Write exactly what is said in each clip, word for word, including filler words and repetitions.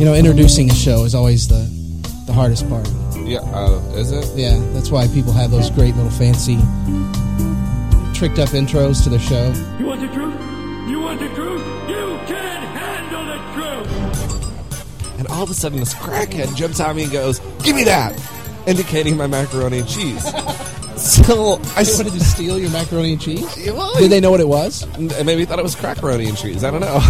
You know, introducing a show is always the the hardest part. Yeah, uh, is it? Yeah, that's why people have those great little fancy, tricked up intros to their show. You want the truth? You want the truth? You can't handle the truth! And all of a sudden, this crackhead jumps at me and goes, "Give me that!" indicating my macaroni and cheese. So I They wanted to steal your macaroni and cheese? Well, Did they know what it was? Maybe he thought it was crackaroni and cheese. I don't know.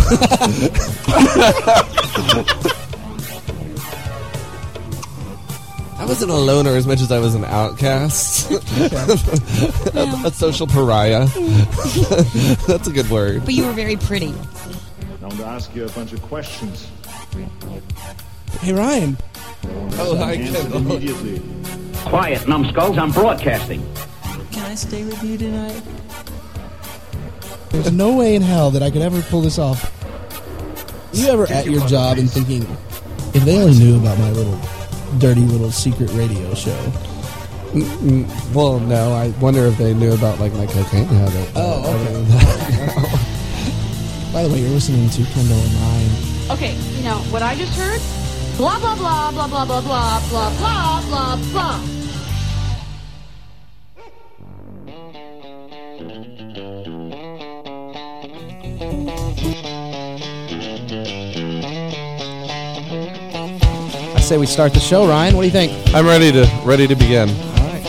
I wasn't a loner as much as I was an outcast. a, a social pariah. That's a good word. But you were very pretty. I want to ask you a bunch of questions. Hey, Ryan. Oh, hi, Answer Kendall. immediately. Quiet, numbskulls. I'm broadcasting. Can I stay with you tonight? There's no way in hell that I could ever pull this off. You ever at your job and thinking, if they only knew about my little, dirty little secret radio show? Mm, well, no. I wonder if they knew about like my cocaine habit. Oh, okay. By the way, you're listening to Kendall and Ryan. Okay, you know what I just heard? Blah blah blah blah blah blah blah blah blah blah blah. I say we start the show, Ryan. What do you think? I'm ready to ready to begin. All right.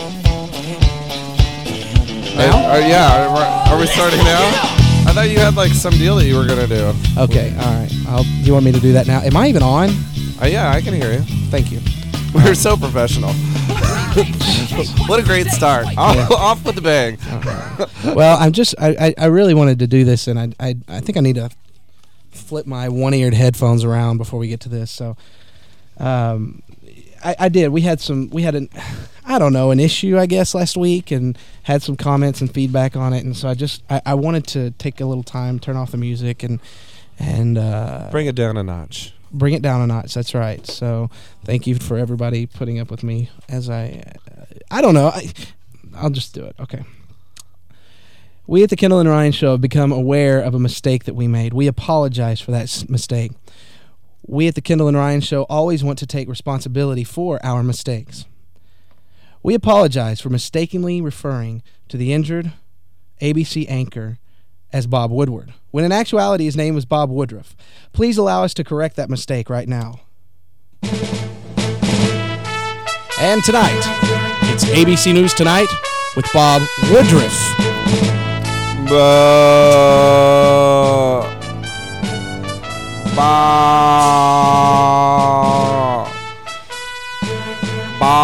Now? Are, are, yeah. Are, are we starting now? I thought you had like some deal that you were gonna do. Okay. All right. I'll, do you want me to do that now? Am I even on? Uh, yeah, I can hear you. Thank you. We're so professional. What a great start. Off, Yeah. off with the bang. Well, I'm just. I, I, I really wanted to do this, and I, I I think I need to flip my one-eared headphones around before we get to this. So, um, I, I did. We had some. We had an. I don't know, an issue, I guess, last week, and had some comments and feedback on it, and so I just I, I wanted to take a little time, turn off the music, and and uh, Bring it down a notch. bring it down a notch. That's right. So thank you for everybody putting up with me as I. Uh, I don't know. I, I'll just do it. Okay. We at the Kendall and Ryan Show have become aware of a mistake that we made. We apologize for that s- mistake. We at the Kendall and Ryan Show always want to take responsibility for our mistakes. We apologize for mistakenly referring to the injured A B C anchor as Bob Woodward, when in actuality his name was Bob Woodruff. Please allow us to correct that mistake right now. And tonight, it's A B C News Tonight with Bob Woodruff. Ba ba ba.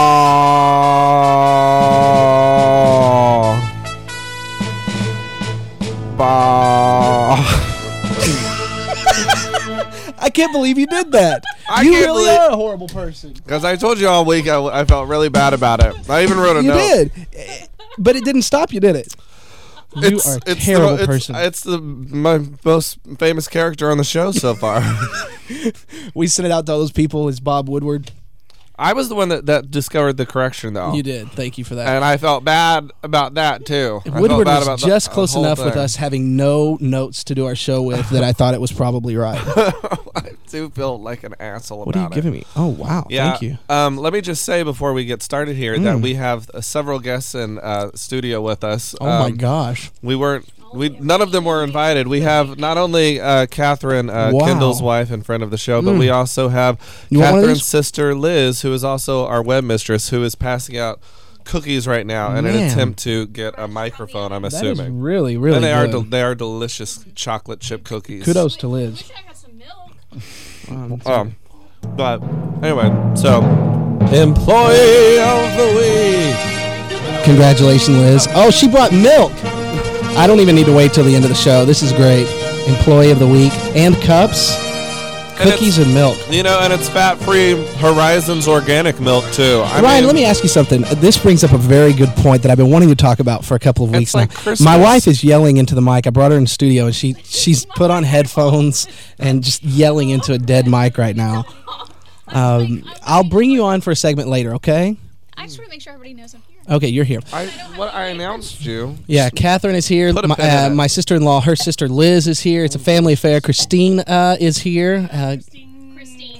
I can't believe you did that. I you can't really believe- are a horrible person. Because I told you all week I, I felt really bad about it. I even wrote a You note. did. Eh, But it didn't stop you, did it? You are a the terrible mo- it's, person. It's the my most famous character on the show so far. We sent it out to all those people as Bob Woodward. I was the one that, that discovered the correction, though. You did. Thank you for that. And I felt bad about that, too. I felt Woodward bad was about the- just the close whole enough with thing. us having no notes to do our show with that I thought it was probably right. I do feel like an asshole What are you about it. giving me? Oh, wow. Yeah. Thank you. Um, let me just say before we get started here that Mm. we have uh, several guests in uh, studio with us. Oh, my Um, gosh. We weren't. We none of them were invited. We have not only uh, Catherine, uh, Wow. Kendall's wife and friend of the show, but Mm. we also have You want one of Catherine's these? sister Liz, who is also our web mistress, who is passing out cookies right now in an Man. attempt to get a microphone. I'm That is assuming. really, really and they are good. del- they are delicious chocolate chip cookies. Kudos to Liz. I got some milk. Um, Um, but anyway, so employee of the week. Congratulations, Liz. Oh, she brought milk. I don't even need to wait till the end of the show. This is great. Employee of the week and cups, And cookies, it's- and milk. You know, and it's fat-free Horizons organic milk too. I Ryan, mean, let me ask you something. This brings up a very good point that I've been wanting to talk about for a couple of It's weeks like now. Christmas. My wife is yelling into the mic. I brought her in the studio, and she she's put on headphones and just yelling into a dead mic right now. Um, I'll bring you on for a segment later, okay? I just want to make sure everybody knows I'm here. Okay, you're here. I, what I announced you. Yeah, Catherine is here. Put a My, pin in uh, it. my sister-in-law, her sister Liz is here. It's a family affair. Christine uh, is here. Uh, Christine.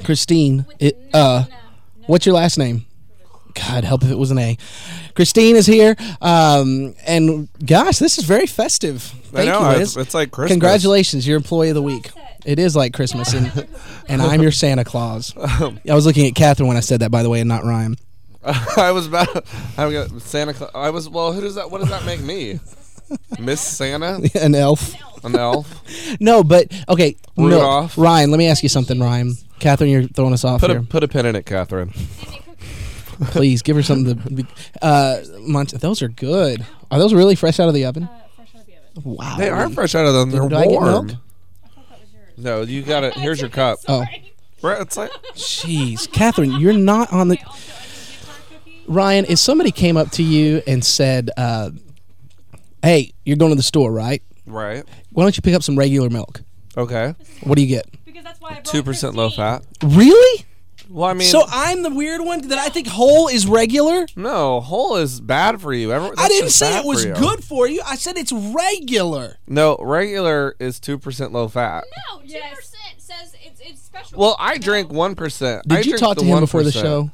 Christine. It, uh, what's your last name? God help if it was an A. Christine is here. Um, and gosh, this is very festive. Thank I know, you, Liz. It's, it's like Christmas. Congratulations, you're Employee of the Week. It is like Christmas, and and I'm your Santa Claus. I was looking at Catherine when I said that, by the way, and not Ryan. I was about. I got Santa Claus. I was. Well, who does that? What does that make me? Miss Santa? An elf. An elf? No, but okay. Rudolph. No, Ryan, let me ask you something, Ryan. Catherine, you're throwing us off Put here. a put a pin in it, Catherine. Please give her something to. Be, uh, munch. Those are good. Are those really fresh out of the oven? Uh, fresh out of the oven. Wow. They are fresh out of them. They're Do I get warm. milk? I thought that was yours. No, you got it. Here's your cup. Oh, Right, it's like jeez, Catherine, you're not on the. Ryan, if somebody came up to you and said, uh, "Hey, you're going to the store, right? right. Why don't you pick up some regular milk?" Okay. What do you get? Because that's why I brought Two percent low fat. Really? Well, I mean, So I'm the weird one that I think whole is regular. no, whole is bad for you. Everyone, I that's didn't just say bad it was for you. good for you. I said it's regular. No, regular is two percent low fat. No, two percent says it's it's special. Well, I drink one percent. Did you talk to him before the show?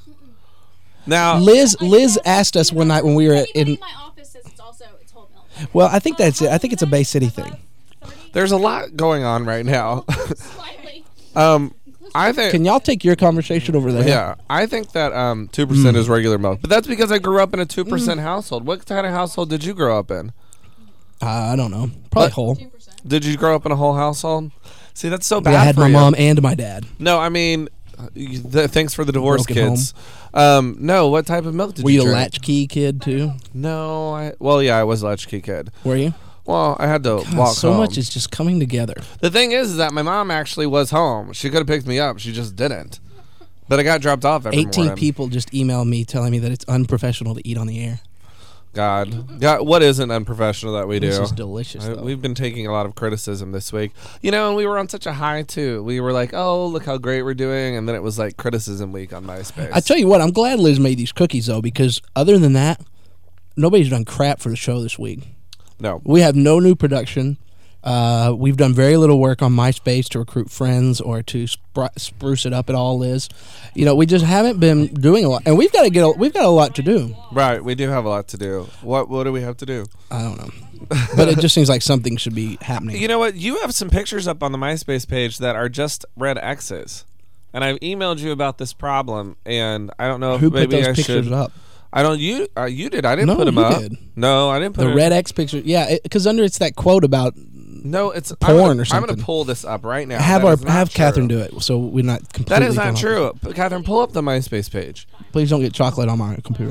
Now, Liz Liz asked us one night when we were Anybody in. in my office says it's also it's whole milk. Well, I think that's it. I think it's a Bay City thing. there's a lot going on right now. Slightly. um, I think. Can y'all take your conversation over there? Yeah, I think that um two percent is regular milk, but that's because I grew up in a two percent household. What kind of household did you grow up in? Uh, I don't know. Probably What? whole. Did you grow up in a whole household? See, that's so bad. Yeah, I had for my you. mom and my dad. No, I mean, uh, you- th- thanks for the divorce, Broken kids. Um, no, what type of milk did Were you you a drink? latchkey kid too? No, I well, yeah, I was a latchkey kid. Were you? Well, I had to God, walk so home. much is just coming together. The thing is, is that my mom actually was home. She could have picked me up. She just didn't. But I got dropped off every Eighteen morning. people just emailed me telling me that it's unprofessional to eat on the air. God, God, what isn't unprofessional that we do? This is delicious. I- Though. We've been taking a lot of criticism this week. You know, and we were on such a high, too. We were like, oh, look how great we're doing. And then it was like criticism week on MySpace. I tell you what, I'm glad Liz made these cookies though, because other than that, nobody's done crap for the show this week. No. We have no new production. Uh, we've done very little work on MySpace to recruit friends or to spr- spruce it up at all, Liz. You know, we just haven't been doing a lot, and we've got to get. A, we've got a lot to do. Right, we do have a lot to do. What What do we have to do? I don't know, but it just seems like something should be happening. You know what? You have some pictures up on the MySpace page that are just red X's. And I've emailed you about this problem, and I don't know if Who put maybe those I pictures should. up? I don't. You uh, you did. I didn't No, put them you up. did. No, I didn't put The it- red X picture, yeah, because under it's that quote about No, it's porn I'm gonna, or I'm going something. to pull this up right now. have That our is not have true. Catherine do it, so we're not completely. That is not gone off. true. But Catherine, pull up the MySpace page. Please don't get chocolate on my computer.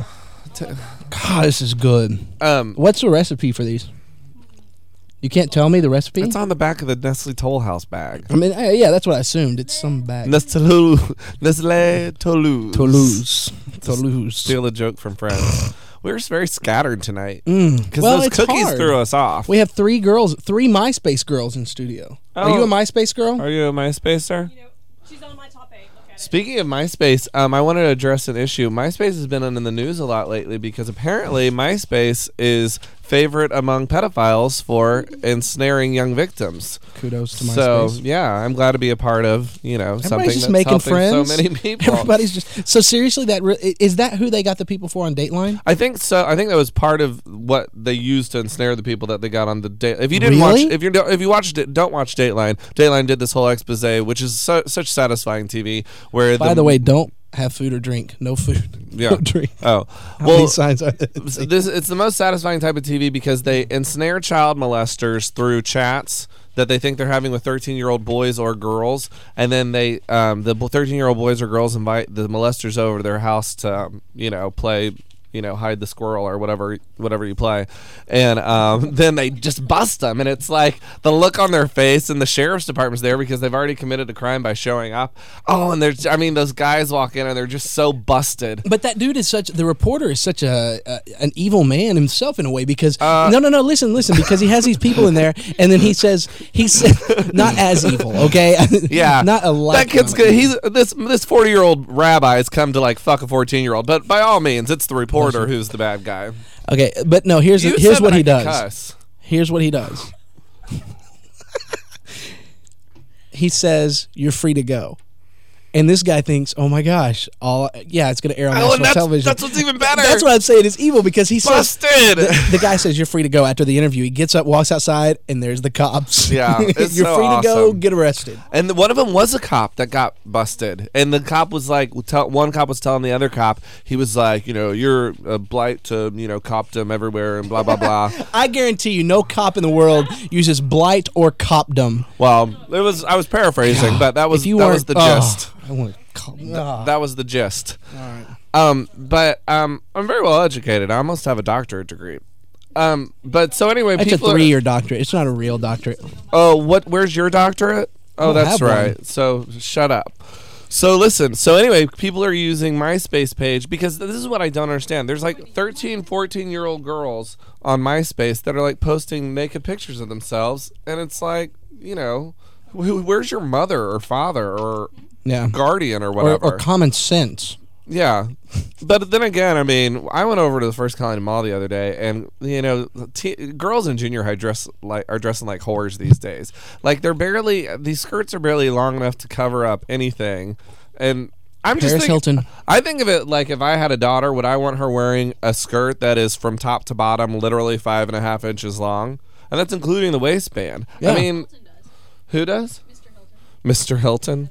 God, this is good. Um, What's the recipe for these? You can't tell me the recipe? it's on the back of the Nestle Toll House bag. I mean, uh, yeah, that's what I assumed. It's some bag. Nestle Nestle Toulouse. Toulouse. Toulouse. Steal a joke from friends. We were just very scattered tonight Mm. because Well, those it's cookies hard. threw us off. We have three girls, three MySpace girls in studio. Are you Oh. a MySpace girl? Are you a MySpacer? You know, she's on my top eight. Look at it. Speaking of MySpace, um, I wanted to address an issue. MySpace has been in the news a lot lately because apparently MySpace is favorite among pedophiles for ensnaring young victims. Kudos to So MySpace. yeah, I'm glad to be a part of you know something Everybody's just that's making helping friends. so many people. Everybody's just so seriously. That re- is that who they got the people for on Dateline? I think so. I think that was part of what they used to ensnare the people that they got on the date. If you didn't Really? watch, if you if you watched it, don't watch Dateline. Dateline did this whole expose, which is so, such satisfying T V. Where By the way, don't have food or drink. No food. Yeah. No drink. oh How well, many signs are there? So this it's the most satisfying type of T V because they ensnare child molesters through chats that they think they're having with thirteen-year-old boys or girls, and then they um, the thirteen-year-old boys or girls invite the molesters over to their house to um, you know play you know hide the squirrel or whatever whatever you play, and um, then they just bust them, and it's like the look on their face, and the sheriff's department's there because they've already committed a crime by showing up. Oh, and there's I mean those guys walk in and they're just so busted. But that dude is such. The reporter is such a, a an evil man himself in a way because Uh, no no no listen listen because he has these people in there and then he says he said not as evil okay Yeah, not a lot That kid's good. He's this this forty year old rabbi has come to like fuck a fourteen year old, but by all means, it's the reporter who's the bad guy. okay but no here's You here's said what that he I could does cuss. here's what he does he says you're free to go And this guy thinks, oh my gosh, all yeah, it's going to air on Oh, national and that's, television. that's what's even better. That's why I'm saying it's evil because he Busted. says the, the guy says you're free to go after the interview. He gets up, walks outside, and there's the cops. Yeah, it's you're so free to go, awesome. get arrested. And the, one of them was a cop that got busted. And the cop was like, tell, one cop was telling the other cop, he was like, you know, you're a blight to, you know, copdom everywhere and blah, blah, blah. I guarantee you, no cop in the world uses blight or copdom. Well, it was, I was paraphrasing, but that was, If you that weren't- was the oh, gist. I want to call. ah. That was the gist. All right. Um, but um, I'm very well educated. I almost have a doctorate degree. Um, but so anyway, It's a people are- three-year doctorate. It's not a real doctorate. Oh, what? Where's your doctorate? Oh, I don't that's have one. right. So shut up. So listen. So anyway, people are using MySpace page because this is what I don't understand. There's like thirteen, fourteen year old girls on MySpace that are like posting naked pictures of themselves, and it's like, you know, wh- where's your mother or father or Yeah. guardian or Or, whatever? or common sense. Yeah, but then again, I mean, I went over to the First Colony Mall the other day, and you know, t- girls in junior high dress like are dressing like whores these days. Like they're barely these skirts are barely long enough to cover up anything, and I'm just Paris think- Hilton. I think of it like if I had a daughter, would I want her wearing a skirt that is from top to bottom, literally five and a half inches long, and that's including the waistband? Yeah. I mean, who does? Mister Hilton.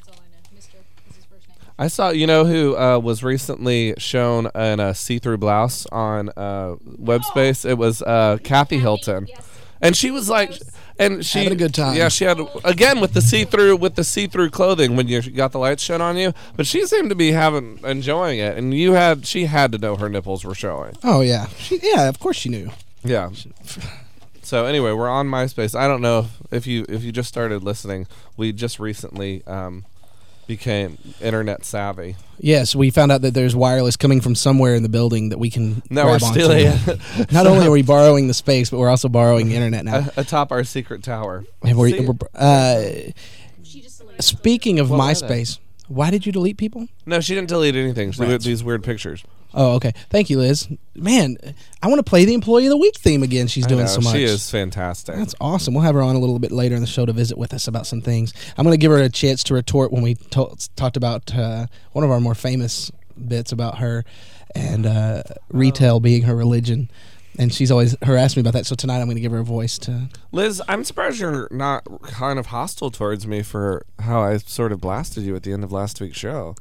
I saw, you know, who uh, was recently shown in a see-through blouse on uh, Webspace. It was uh, Kathy Hilton, and she was like, and she Having a good time. Yeah, she had again with the see-through with the see-through clothing when you got the lights shone on you. But she seemed to be having enjoying it, and you had she had to know her nipples were showing. Oh, yeah. She, yeah, of course she knew. Yeah. So anyway, we're on MySpace. I don't know if, if you if you just started listening. We just recently um, became internet savvy. Yes, we found out that there's wireless coming from somewhere in the building that we can Now grab we're onto. stealing it. Not only are we borrowing the space, but we're also borrowing internet now. atop our secret tower. And we're- See? we're- uh, She just deleted speaking of What was MySpace, why did you delete people? No, she didn't delete anything. She did Rats. these weird pictures. Oh, okay. Thank you, Liz. Man, I want to play the Employee of the Week theme again. She's I doing know, so much. She is fantastic. That's awesome. We'll have her on a little bit later in the show to visit with us about some things. I'm going to give her a chance to retort when we to- talked about uh, one of our more famous bits about her and uh, retail being her religion. And she's always harassed me about that. So tonight I'm going to give her a voice to. Liz, I'm surprised you're not kind of hostile towards me for how I sort of blasted you at the end of last week's show.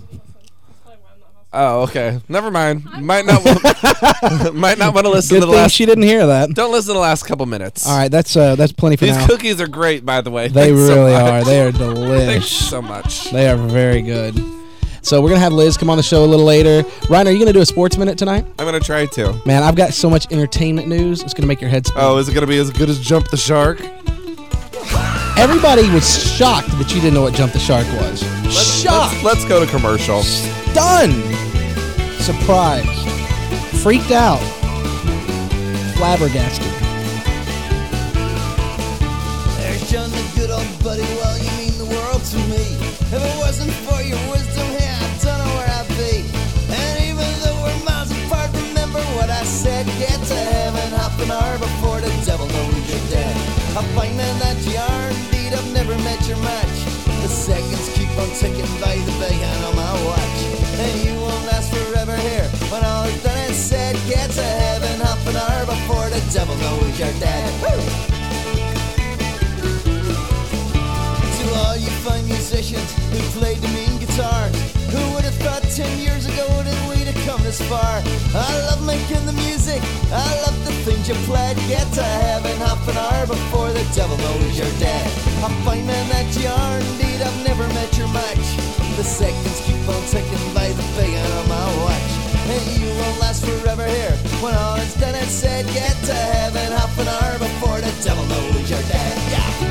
Oh, okay. Never mind. Might not want, might not want to listen Good to the thing last. she didn't hear that. Don't listen to the last couple minutes. All right, that's uh, that's plenty for These now. cookies are great, by the way. They Thanks so really much. are. They are Thanks delish. so much. They are very good. So we're gonna have Liz come on the show a little later. Ryan, are you gonna do a sports minute tonight? I'm gonna try to. Man, I've got so much entertainment news. It's gonna make your head spin. Oh, is it gonna be as good as Jump the Shark? Everybody was shocked that you didn't know what Jump the Shark was. Let's, shocked. let's, let's go to commercial. Stunned. Surprised. Freaked out. Flabbergasted. There's John, the good old buddy. Well, you mean the world to me. If it wasn't for your wisdom, yeah, I don't know where I'd be. And even though we're miles apart, remember what I said. Get to heaven half an hour before the devil knows you're dead. I'm finding that you are indeed. I've never met your match. The seconds keep on ticking by the bacon on my watch. And you won't last forever here. When all is done and said, get to heaven half an hour before the devil knows you're dead. Woo! To all you fine musicians who played the mean guitar, who would have thought ten years ago that we'd have come this far? I love making the music, I love the things you played. Get to heaven half an hour before the devil knows you're dead. I'm finding that you are indeed, I've never met your match. The seconds keep on ticking by the bacon on my watch. And you won't last forever here. When all is done and said, get to heaven half an hour before the devil knows you're dead. Yeah.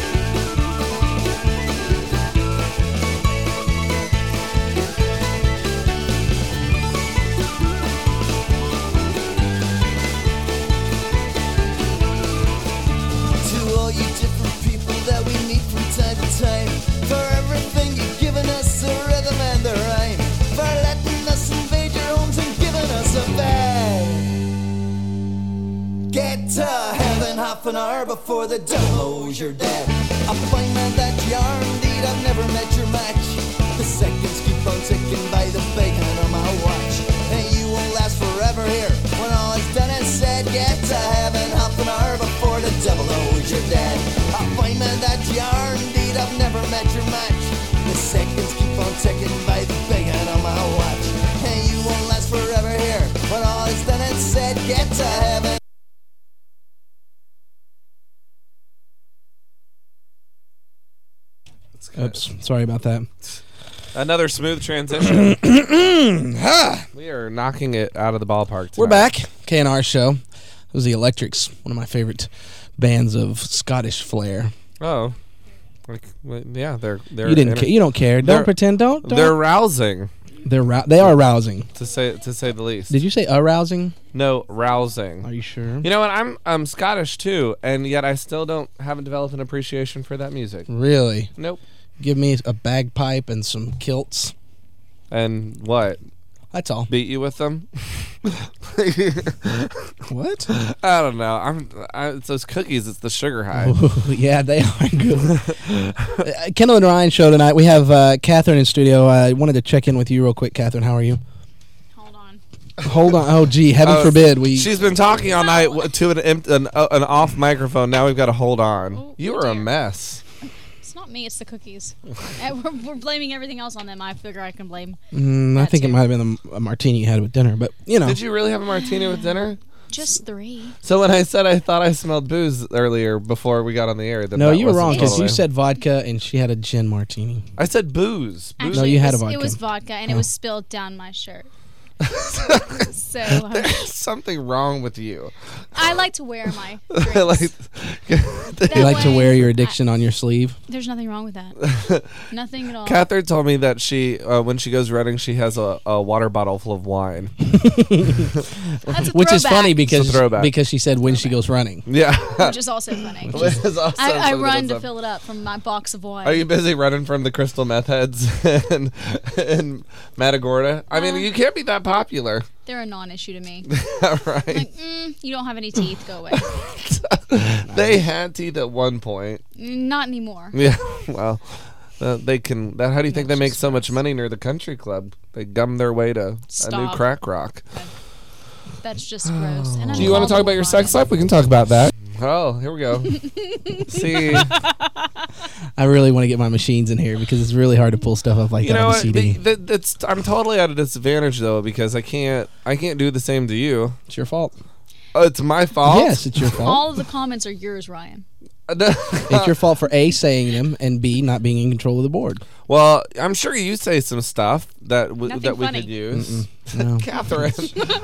To all you different people that we meet from time to time, for everything you've given us, the rhythm and the rhyme, for letting us invade your homes and giving us a bag. Get to heaven half an hour before the devil knows you're dead. I find that you are indeed, I've never met your match. The you're dead. I find man that you are indeed, I've never met your match. The seconds keep on ticking by the big hand on my watch. And you won't last forever here. When all is done and said, get to heaven. Oops, sorry about that. Another smooth transition. We are knocking it out of the ballpark tonight. We're back. K and R show. It was the Electrics, one of my favorite bands of Scottish flair. Oh. Like, well, yeah, they're... they're You didn't. inter- Ca- you don't care. they're- Don't pretend. Don't. don't. They're rousing, They're rou- They are rousing. to say to say the least. Did you say arousing? No, rousing. Are you sure? You know what? I'm I'm Scottish too, and yet I still don't haven't developed an appreciation for that music. Really? Nope. Give me a bagpipe and some kilts. And what? That's all. Beat you with them? What? I don't know. I'm. I, it's those cookies. It's the sugar high. Ooh, yeah, they are good. uh, Kendall and Ryan show tonight. We have uh, Catherine in studio. I uh, wanted to check in with you real quick, Catherine. How are you? Hold on. Hold on. Oh, gee, heaven Uh, forbid we. She's been talking all night w- to an imp- an, uh, an off microphone. Now we've got to hold on. Oh, You oh are a dear. mess. It's not me, it's the cookies. Uh, we're, we're blaming everything else on them. I figure I can blame Mm, I that think it too. might have been a, a martini you had with dinner, but you know. Did you really have a martini with dinner? just three. So when I said I thought I smelled booze earlier before we got on the air, then No, that you were wasn't wrong because totally- you said vodka and she had a gin martini. I said booze. Booze. Actually, you it had a was, vodka. It was vodka, and it Oh. was spilled down my shirt. So um, There's something wrong with you. I like to wear my like, drinks. That You like to way, wear your addiction on your sleeve. There's nothing wrong with that. Nothing at all. Catherine told me that she, uh, when she goes running, she has a, a water bottle full of wine. That's a Which is throwback. funny because It's a throwback. because she said when she goes running. Yeah. Which is also funny. Which is also I, I something run that's to up. fill it up from my box of wine. Are you busy running from the crystal meth heads in, in Matagorda? I mean, Uh, you can't be that popular. They're a non-issue to me. right. Like, mm, you don't have any teeth. Go away. They had teeth at one point. Not anymore. Yeah, well, uh, they can. That, how do you think they That's make just so much gross. money near the country club? They gum their way to a new Stop. crack rock. That's just gross. And Do you want to talk about your sex life? We can talk about that. Oh, here we go. See, I really want to get my machines in here because it's really hard to pull stuff up like you that know on a what? C D. The, the, that's, I'm totally at a disadvantage though because I can't. I can't do the same to you. It's your fault. Oh, it's my fault. Yes, it's your fault. All of the comments are yours, Ryan. It's your fault for A, saying them, and B, not being in control of the board. Well, I'm sure you say some stuff that w- Nothing that we funny. could use. No. Catherine,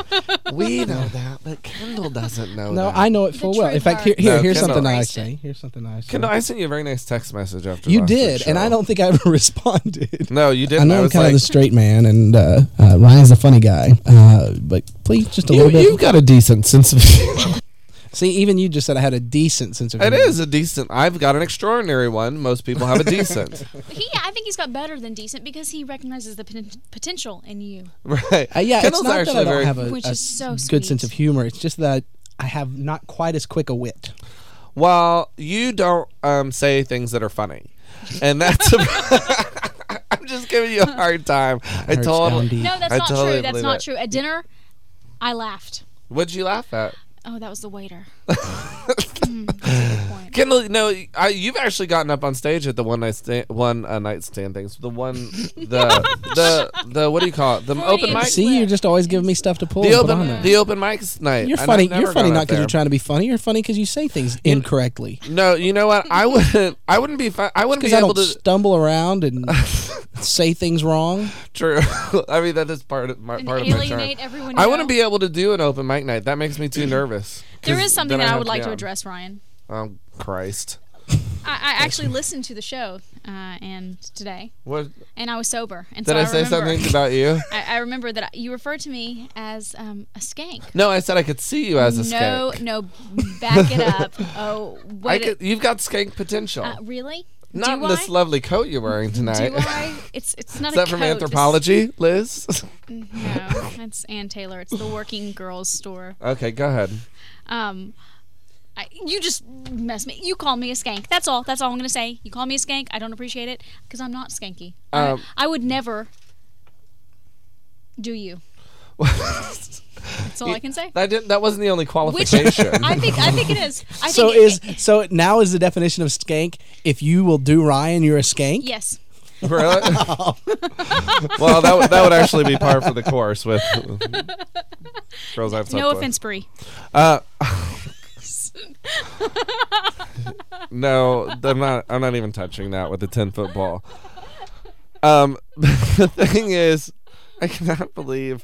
we know that, but Kendall doesn't know No, that. I know it full well. truth In fact, here, hurts. here No, here's Kendall- something I Embraced say. it. Here's something I say. Kendall, I sent you a very nice text message after You last week's did, and show. I don't think I ever responded. No, you I didn't. know I'm was kind like, of the straight man, and uh, uh, Ryan's the funny guy. Uh, but please, just a you, little bit. you've got a decent sense of humor. See, even you just said I had a decent sense of It humor. is a decent. I've got an extraordinary one. Most people have a decent. He, I think he's got better than decent because he recognizes the poten- potential in you. Right. Uh, yeah, Kendall's it's not that actually I don't very. have a, Which a is so good sweet. sense of humor. It's just that I have not quite as quick a wit. Well, you don't um, say things that are funny, and that's. A, I'm just giving you a hard time. I Hurts told. down deep. No, that's I not totally true. That's believe not it. true. At dinner, I laughed. What'd you laugh at? Oh, that was the waiter. Mm, that's a good point. Kendall, no, I, you've actually gotten up on stage at the one night stand, one uh, night stand things. The one, the the the what do you call it? The Freudian open mic. slip. See, you're just always giving me stuff to pull. The and put on open there. the open mics night. You're And funny. I've never You're funny gone not up because there. you're trying to be funny. You're funny because you say things incorrectly. No, you know what? I wouldn't. I wouldn't be. Fi- I wouldn't be Because I able don't to. stumble around and say things wrong. True. I mean, that is part of my And part of my charm. alienate everyone you I know. wouldn't be able to do an open mic night. That makes me too nervous. There 'Cause is something then that I have would like be to on. address, Ryan. Oh Christ! I, I actually listened to the show uh, and today, What and I was sober. And did so I, I say remember, something about you? I, I remember that you referred to me as um, a skank. No, I said I could see you as a no, skank. no, back it up. Oh, I wait. could, you've got skank potential. uh, really? Not Do in this I? lovely coat you're wearing tonight. Do I? It's it's not Is a that from coat. This- Anthropology, Liz? No, that's Ann Taylor. It's the Working Girls Store. Okay, go ahead. Um, I, you just mess me. You call me a skank. That's all. That's all I'm gonna say. You call me a skank. I don't appreciate it because I'm not skanky. Um, I, I would never do you. That's all I can say. That didn't. That wasn't the only Which qualification. I think I think it is. I So think is it, so now is the definition of skank? If you will do Ryan, you're a skank. yes. Really? Well, that would that would actually be par for the course with girls I've slept No with. offense, Bree. Uh, no, I'm not. I'm not even touching that with a ten foot ball. Um, the thing is, I cannot believe.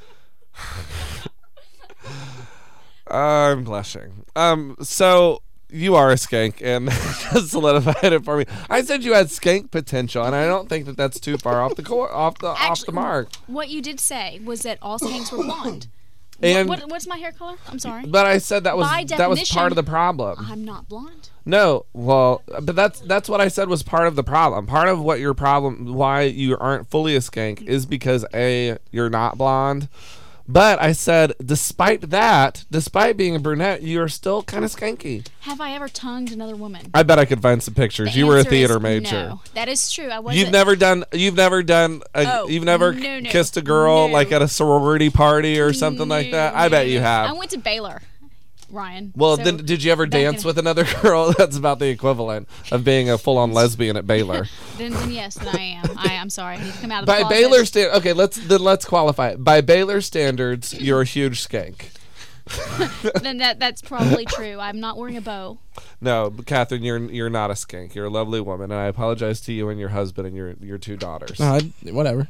I'm blushing. Um, so you are a skank, and just solidified it for me. I said you had skank potential, and I don't think that that's too far off the cor- off the off the Actually, mark. What you did say was that all skanks were blonde. And what, what, what's my hair color? I'm sorry. but I said that was By that was part definition, of the problem. I'm not blonde. No, well, but that's that's what I said was part of the problem. Part of what your problem, why you aren't fully a skank, is because A, you're not blonde. But I said, despite that, despite being a brunette, you're still kind of skanky. Have I ever tongued another woman? I bet I could find some pictures. The You were a answer theater is major. No, that is true. I wasn't. You've never done. You've never done. A, Oh, you've never no, no, kissed a girl no. like at a sorority party or something like that. I bet you have. I went to Baylor, Ryan. Well, so then, did you ever back dance in- with another girl? That's about the equivalent of being a full-on lesbian at Baylor. Then, then yes, then I am. I am sorry. I need to come out of the By closet. Baylor stand, okay, let's then let's qualify it. By Baylor standards, you're a huge skank. Then that that's probably true. I'm not wearing a bow. No, Catherine, you're you're not a skank. You're a lovely woman, and I apologize to you and your husband and your your two daughters. No, I, whatever.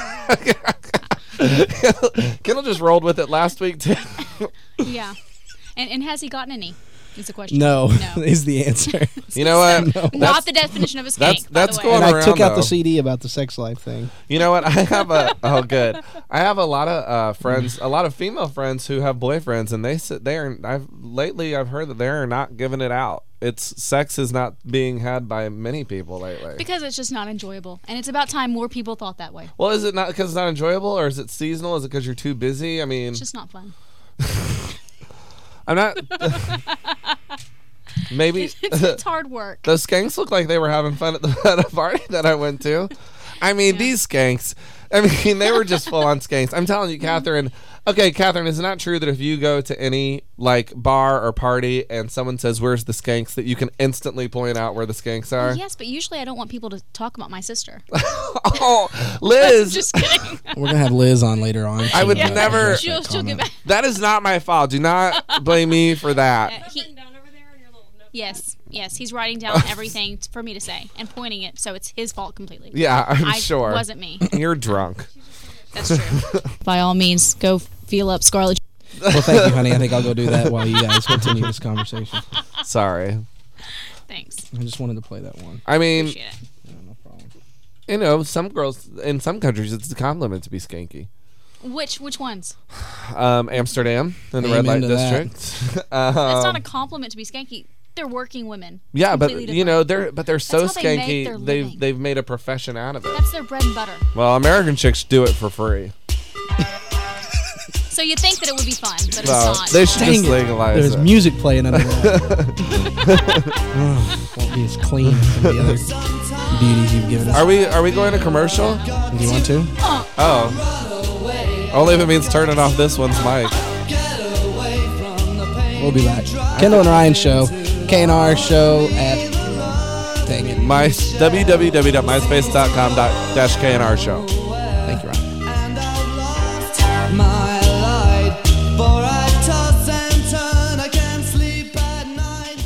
Kendall just rolled with it last week too. Yeah. And and has he gotten any? Is the question. No, No. is the answer. You know what? No. Not the definition of a skank. that's- by that's the way. going And I around, took out though. the C D about the sex life thing. You know what? I have a oh good. I have a lot of uh, friends, a lot of female friends who have boyfriends, and they sit there. I've lately I've heard that they are not giving it out. It's sex is not being had by many people lately. Because it's just not enjoyable, and it's about time more people thought that way. Well, is it not because it's not enjoyable, or is it seasonal? Is it because you're too busy? I mean, It's just not fun. I'm not. Maybe It's, it's hard work. the skanks look like they were having fun at the at a party that I went to. I mean, these skanks. I mean, they were just full on skanks. I'm telling you, Catherine. Okay, Catherine, is it not true that if you go to any like bar or party and someone says, "Where's the skanks?" that you can instantly point out where the skanks are? Yes, but usually I don't want people to talk about my sister. Oh, Liz. Just kidding. We're gonna have Liz on later on. I would She'll, uh, never- address she'll that she'll get comment. back. That is not my fault. Do not blame me for that. He- yes, yes, he's writing down everything t- for me to say and pointing it, so it's his fault completely. Yeah, I'm I sure. wasn't me. You're drunk. That's true. By all means, go feel up Scarlett. Well, thank you, honey. I think I'll go do that while you guys continue this conversation. Sorry. Thanks. I just wanted to play that one. I mean, Appreciate it. Yeah, no problem. you know, some girls in some countries it's a compliment to be skanky. Which which ones? Um, Amsterdam in the red Amen light to that. district. That's not um, a compliment to be skanky. They're working women. yeah, but Completely you know different. they're but they're so That's how they make skanky. their they've living. they've made a profession out of it. That's their bread and butter. Well, American chicks do it for free. So you think that it would be fun, but Well, it's not. they should Dang just it. legalize There's it. music playing under that. Oh, won't be as clean as some of the other beauties you've given us. Are we are we going to commercial? Do you want to? Oh, only if it means turning off this one's mic. We'll be back. Kendall and Ryan show, K and R show at. Dang it. My w w w dot myspace dot com dash k n r show. Thank you, Ryan. My light, for I toss and turn, I can't sleep at night.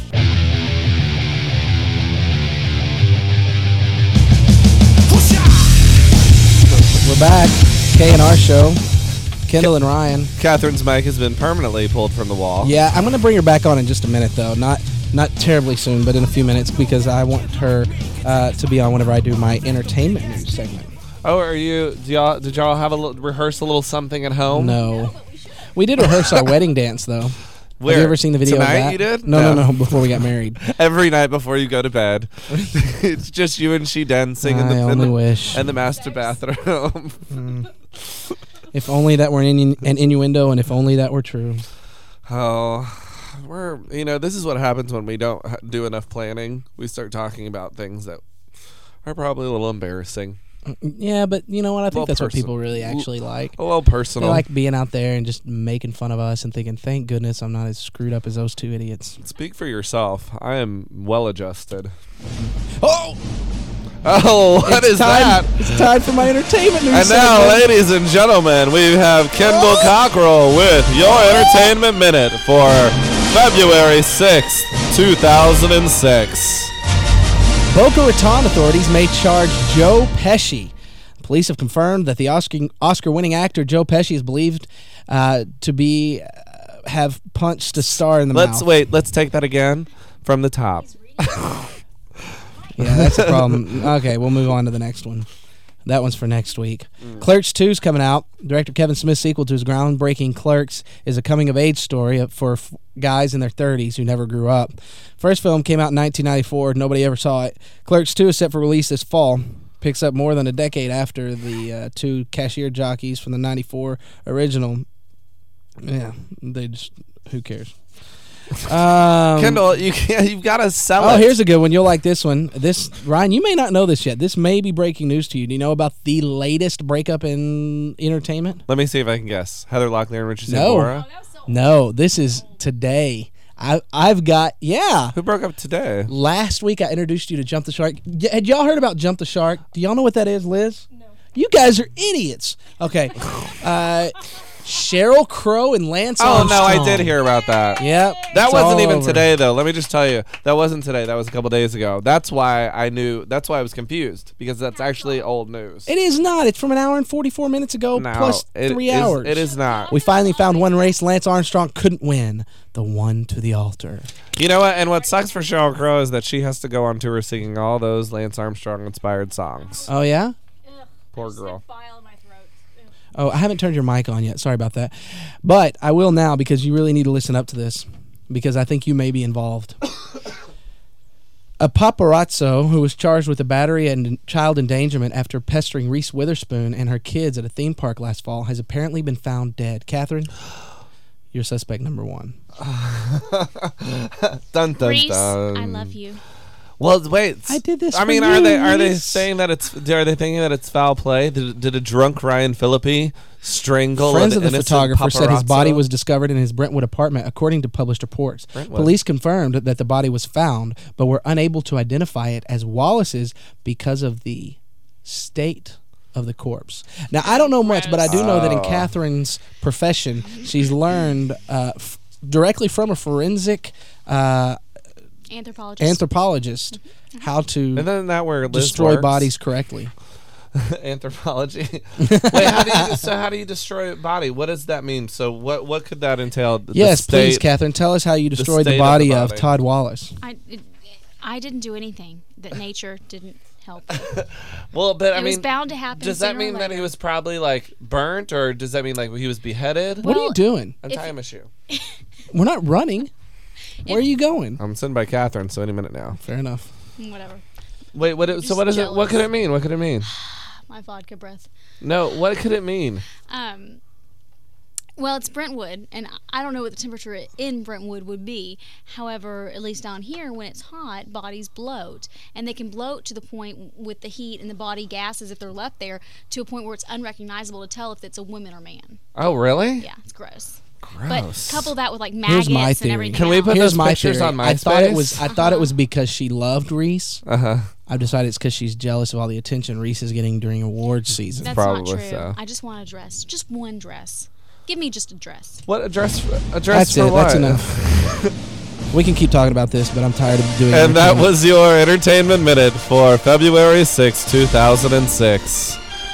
We're back. K and R show. Kendall and Ryan. Catherine's mic has been permanently pulled from the wall. Yeah, I'm gonna bring her back on in just a minute, though. Not not terribly soon, but in a few minutes, because I want her uh, to be on whenever I do my entertainment news segment. Oh, are you? Do y'all? Did y'all have a little, rehearse a little something at home? No, we did rehearse our wedding dance, though. Where? Have you ever seen the video Tonight of that? you did? No, no, No. no, before we got married. Every night before you go to bed, it's just you and she dancing in I the, in only the, wish. in the master bathroom. If only that were an, innu- an innuendo, and if only that were true. Oh, we're you know this is what happens when we don't ha- do enough planning. We start talking about things that are probably a little embarrassing. Yeah, but you know what? I think Well, that's what person- people really actually like. A little personal. They like being out there and just making fun of us and thinking, thank goodness I'm not as screwed up as those two idiots. Speak for yourself. I am well adjusted. Oh! Oh, what it's is time, that? It's time for my entertainment news. And now, segment. ladies and gentlemen, we have Kendall Cockrell with your entertainment minute for February sixth, two thousand six. Boca Raton authorities may charge Joe Pesci. Police have confirmed that the Oscar, Oscar-winning actor Joe Pesci is believed uh, to be uh, have punched a star in the Let's mouth. wait. Let's take that again from the top. Yeah, that's the problem. Okay, we'll move on to the next one. That one's for next week. Mm. Clerks two is coming out. Director Kevin Smith's sequel to his groundbreaking Clerks is a coming-of-age story for f- guys in their thirties who never grew up. First film came out in nineteen ninety-four. Nobody ever saw it. Clerks two is set for release this fall. Picks up more than a decade after the uh, two cashier jockeys from the ninety-four original. Yeah, they just... Who cares? Um, Kendall, you can't, you've got to sell oh, it. here's a good one. You'll like this one. This Ryan, you may not know this yet. This may be breaking news to you. Do you know about the latest breakup in entertainment? Let me see if I can guess. Heather Locklear and Richard No. Sambora. No, this is today. I I've got yeah. Who broke up today? Last week I introduced you to Jump the Shark. Y- Had y'all heard about Jump the Shark? Do y'all know what that is, Liz? No. You guys are idiots. Okay. Uh, Sheryl Crow and Lance Oh, Armstrong. no, I did hear about that. Yep. That it's wasn't all even over. today, though. Let me just tell you. That wasn't today. That was a couple days ago. That's why I knew. That's why I was confused, because that's actually old news. It is not. It's from an hour and forty-four minutes ago, No, plus it three is- hours. it is not. We finally found one race Lance Armstrong couldn't win. The one to the altar. You know what? And what sucks for Sheryl Crow is that she has to go on tour singing all those Lance Armstrong-inspired songs. Oh, yeah? Poor girl. Oh, I haven't turned your mic on yet. Sorry about that. But I will now, because you really need to listen up to this, because I think you may be involved. A paparazzo who was charged with a battery and child endangerment after pestering Reese Witherspoon and her kids at a theme park last fall has apparently been found dead. Catherine, you're suspect number one. Dun, dun, Reese, dun. I love you. Well, wait. I did this I for mean, you, are they are they Reese. saying that it's? Are they thinking that it's foul play? Did, did a drunk Ryan Phillippe strangle Friends an of the innocent photographer said his body paparazzo? was discovered in his Brentwood apartment, according to published reports. Brentwood. Police confirmed that the body was found, but were unable to identify it as Wallace's because of the state of the corpse. Now, I don't know much, but I do know that in Oh. Catherine's profession, she's learned uh, f- directly from a forensic uh, Anthropologist. anthropologist how to Isn't that where Liz destroy works? bodies correctly. Anthropology. Wait, how do you so how do you destroy a body? What does that mean? So what what could that entail? The Yes, please, state- Catherine, tell us how you destroyed state the of the body of, body. Todd Wallace. I, it, I didn't do anything that nature didn't help. Well, but I It mean, was bound to happen does that sooner or mean that he later. was probably like burnt, or does that mean like he was beheaded? What are you Well, doing? I'm if- time issue. We're not running. Where are you going? I'm sitting by Catherine, so any minute now. Fair enough. Whatever. Wait, what? It, so Just what is it? What jealous. could it mean? What could it mean? My vodka breath. No, what could it mean? Um, well, it's Brentwood, and I don't know what the temperature in Brentwood would be. However, at least down here, when it's hot, bodies bloat. And they can bloat to the point with the heat and the body gases, if they're left there, to a point where it's unrecognizable to tell if it's a woman or man. Oh, really? Yeah, it's gross. Gross. But couple that with like Here's maggots my and theory. everything Can we else. put Here's those my pictures theory. on I thought it MySpace? was. I thought it was because she loved Reese. Uh huh. I've decided it's because she's jealous of all the attention Reese is getting during awards season. That's Probably not true. so. I just want a dress. Just one dress. Give me just a dress. What address? Address That's for it. what? That's enough. We can keep talking about this, but I'm tired of doing. And that entertainment. was your entertainment minute for February sixth, two thousand six.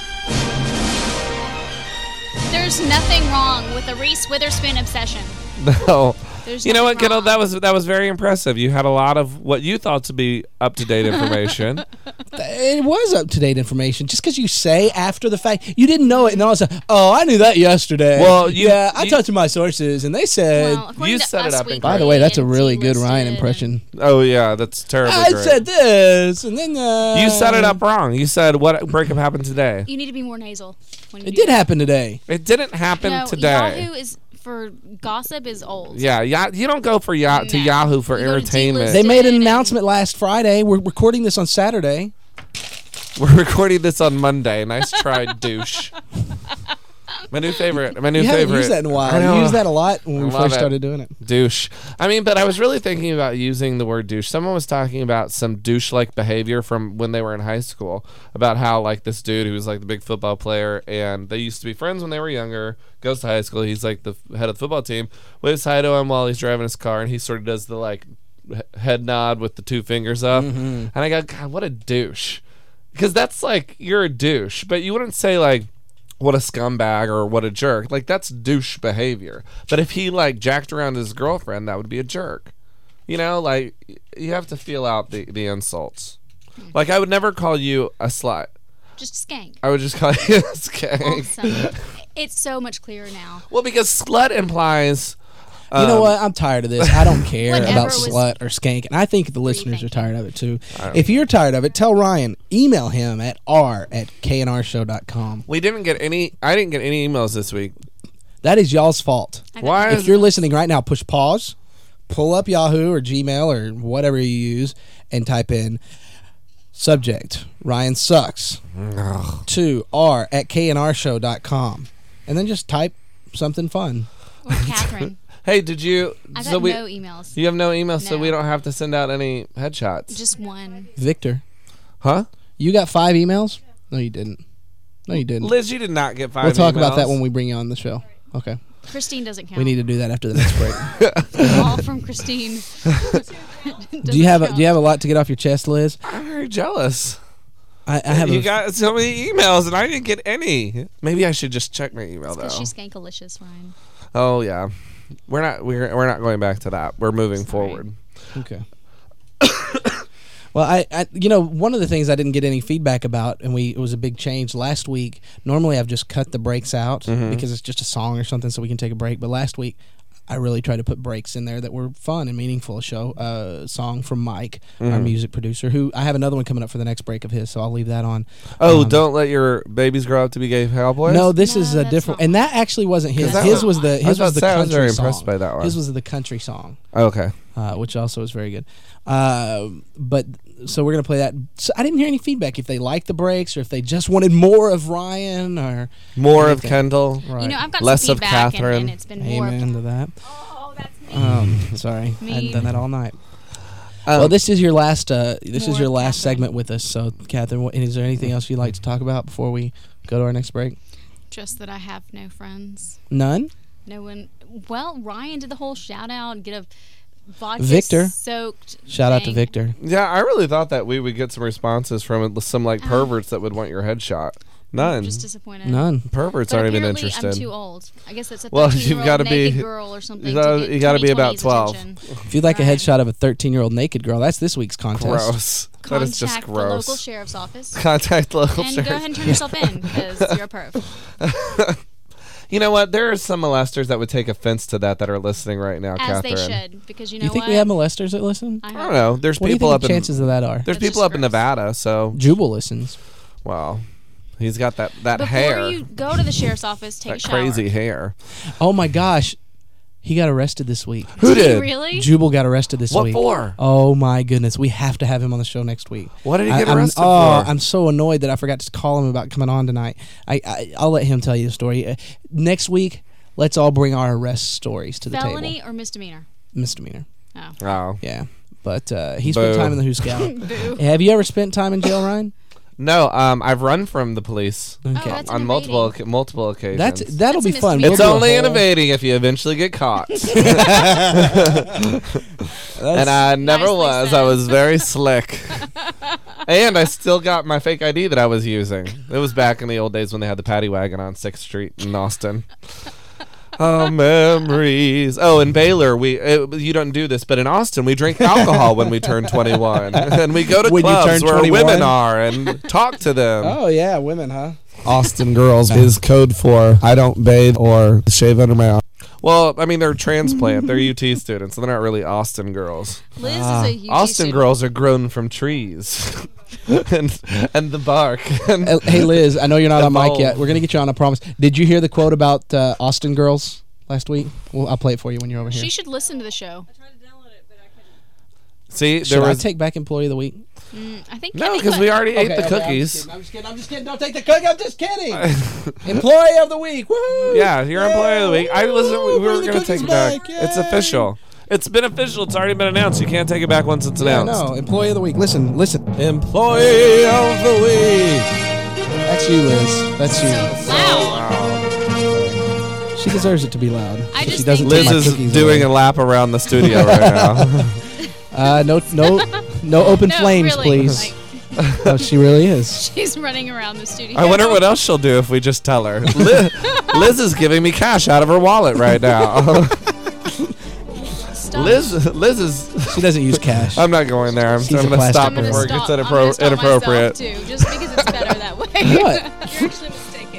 There's nothing wrong with a Reese Witherspoon obsession. No. There's You know what, nothing Kendall? wrong. That was that was very impressive. You had a lot of what you thought to be up to date information. It was up to date information. Just because you say after the fact, you didn't know it, and all of a sudden, oh, I knew that yesterday. Well, you- yeah, I you- talked to my sources, and they said. Well, according You to set it Us up in- Weekly By the way, that's a and really good T-Listed Ryan and- impression. Oh yeah, that's terribly I great. said this, and then uh, you set it up wrong. You said what breakup happened today. You need to be more nasal. When you It do did that. happen today. It didn't happen No, today. Yahoo is for gossip is old. Yeah, yeah. You don't go for ya- to No. Yahoo for You go to entertainment. D-List. They made an and- announcement last Friday. We're recording this on Saturday. We're recording this on Monday. Nice try, douche. My new favorite. My new You haven't favorite. used that in a I while. know. You used that a lot when I we love first it. started doing it. Douche. I mean, but I was really thinking about using the word douche. Someone was talking about some douche-like behavior from when they were in high school, about how like this dude who was like the big football player, and they used to be friends when they were younger. Goes to high school. He's like the f- head of the football team. Waves hi to him while he's driving his car, and he sort of does the like h- head nod with the two fingers up. Mm-hmm. And I go, God, what a douche. Because that's like, you're a douche, but you wouldn't say like, what a scumbag or what a jerk. Like, that's douche behavior. But if he like jacked around his girlfriend, that would be a jerk. You know, like, y- you have to feel out the, the insults. Like, I would never call you a slut. Just skank. I would just call you a skank. Awesome. It's so much clearer now. Well, because slut implies... You know um, what? I'm tired of this. I don't care Whatever about was- slut or skank, and I think the listeners are rethinking. tired of it too. If you're tired of it, tell Ryan. Email him at r at k n r show dot com. We didn't get any... I didn't get any emails this week. That is y'all's fault. I got Why no If is... you're listening right now, push pause, pull up Yahoo or Gmail or whatever you use, and type in subject Ryan sucks to r at k n r show dot com, and then just type something fun. Or Catherine. Hey, did you... I got so we, no emails. You have no emails, so No. we don't have to send out any headshots. Just one. Victor, Huh? you got five emails? No, you didn't. No, you didn't. Liz, you did not get five We'll talk about emails. that when we bring you on the show. Okay. Christine doesn't count. We need to do that after the next break. All from Christine. do you have a, do you have a lot to get off your chest, Liz? I'm very jealous. I, I have You a, got so many emails, and I didn't get any. Maybe I should just check my email, though. Because she's skankalicious, Ryan. Oh, yeah. We're not we're, we're not going back to that. We're moving Sorry. forward. Okay. Well, I, I, you know, one of the things I didn't get any feedback about, and we it was a big change last week. Normally, I've just cut the breaks out Mm-hmm. because it's just a song or something, so we can take a break. But last week, I really tried to put breaks in there that were fun and meaningful. A show, a song from Mike, our Mm-hmm. music producer, who I have another one coming up for the next break of his, so I'll leave that on. Oh, Um, don't let your babies grow up to be gay cowboys? No, this No, is a that's different, not and one. that actually wasn't his. Is that His one? was the I was his about was to the say, I was country very song. impressed by that one. His was the country song. Okay. Uh, which also is very good. Uh, but so we're gonna play that. So I didn't hear any feedback if they liked the breaks or if they just wanted more of Ryan or More of anything. Kendall. Right. You know, I've got Less some of feedback, and, Catherine. and it's been more. Amen to that. Oh, that's me. Um, sorry, I Me. hadn't done that all night. Um, well, this is your last. Uh, this is More your of last Catherine. segment with us. So, Catherine, what, is there anything else you'd like to talk about before we go to our next break? Just that I have no friends. None. No one. Well, Ryan did the whole shout out and get a vodka Victor. soaked. Shout out to thing. Victor. Yeah, I really thought that we would get some responses from some like perverts that would want your headshot. None. I'm just disappointed. None. Perverts But aren't even apparently interested. I'm too old. I guess it's a Well, thirteen you've year gotta old be- naked girl or something. you gotta- to get you gotta be about twenty twelve. twenty's attention. If you'd like a Right. headshot of a thirteen-year-old naked girl, that's this week's contest. Gross. That is just Contact the local gross. sheriff's office Contact the local and sheriff. go ahead and turn yourself in because you're a perv. You know what? There are some molesters that would take offense to that that are listening right now, As Catherine. they should, because you know You think what? we have molesters that listen? I I hope- don't know. There's What do you people think up the in chances of that are? there's That's people just up in gross. Nevada, so Jubal listens. wow. He's got that that Before hair. you go to the sheriff's office, take that a shower. crazy hair. Oh my gosh, he got arrested this week. Who Did he did? really? Jubal got arrested this What week. for? Oh my goodness, we have to have him on the show next week. What did he I- get I'm- arrested oh, for? I'm so annoyed that I forgot to call him about coming on tonight. I, I I'll let him tell you the story uh, next week. Let's all bring our arrest stories to the Felony table. or misdemeanor? Misdemeanor. Oh. Oh. Yeah, but uh, he spent Boo. time in the Who Scout. Boo. Have you ever spent time in jail, Ryan? No, um, I've run from the police Oh, that's on an multiple evading. oca- multiple occasions. That's that'll That's a be fun. misdemeanor. it's We'll do a only whole- innovating if you eventually get caught. And I never Nicely was. said. I was very slick. And I still got my fake I D that I was using. It was back in the old days when they had the paddy wagon on sixth Street in Austin. Oh, memories. Oh, in Baylor, we it, you don't do this, but in Austin, we drink alcohol when we turn twenty-one. And we go to When you clubs turn where twenty-one? women are and talk to them. Oh yeah, women, huh? Austin girls is code for I don't bathe or shave under my arm. Well, I mean, they're transplant. They're U T students, so they're not really Austin girls. Liz Ah. is a U T Austin student. girls are grown from trees and and the bark. And Uh, hey Liz, I know you're not on mic Evolve. yet. We're gonna get you on. I promise. Did you hear the quote about uh, Austin girls last week? Well, I'll play it for you when you're over here. She should listen to the show. See, there Should I was take back Employee of the Week? Mm, I think no, Kenny because would. we already ate Okay, the okay, cookies. I'm just kidding. I'm just kidding. I'm just kidding. Don't take the cookie. I'm just kidding. Employee of the Week. Woo! Yeah, you're employee of the week. I listen. We Woo! were Bring the going to take cookies it back. back. It's Yay! official. It's been official. It's already been announced. You can't take it back once it's Yeah, announced. no, Employee of the Week. Listen, listen. Employee of the week. That's you, Liz. That's you. So loud. She deserves it to be loud. I so just she doesn't think Liz take my is cookies doing away. a lap around the studio right now. Uh, no, no, no open No, flames, really, please. like, No, she really is. she's running around the studio. I wonder what else she'll do if we just tell her. Liz, Liz is giving me cash out of her wallet right now. Stop. Liz, Liz is. She doesn't use cash. I'm not going there. I'm, She's I'm a going to plastic stop I'm gonna before it stop, gets I'm gonna inappro- stop inappropriate. myself too, just because it's better that way. What? You're actually mistaken.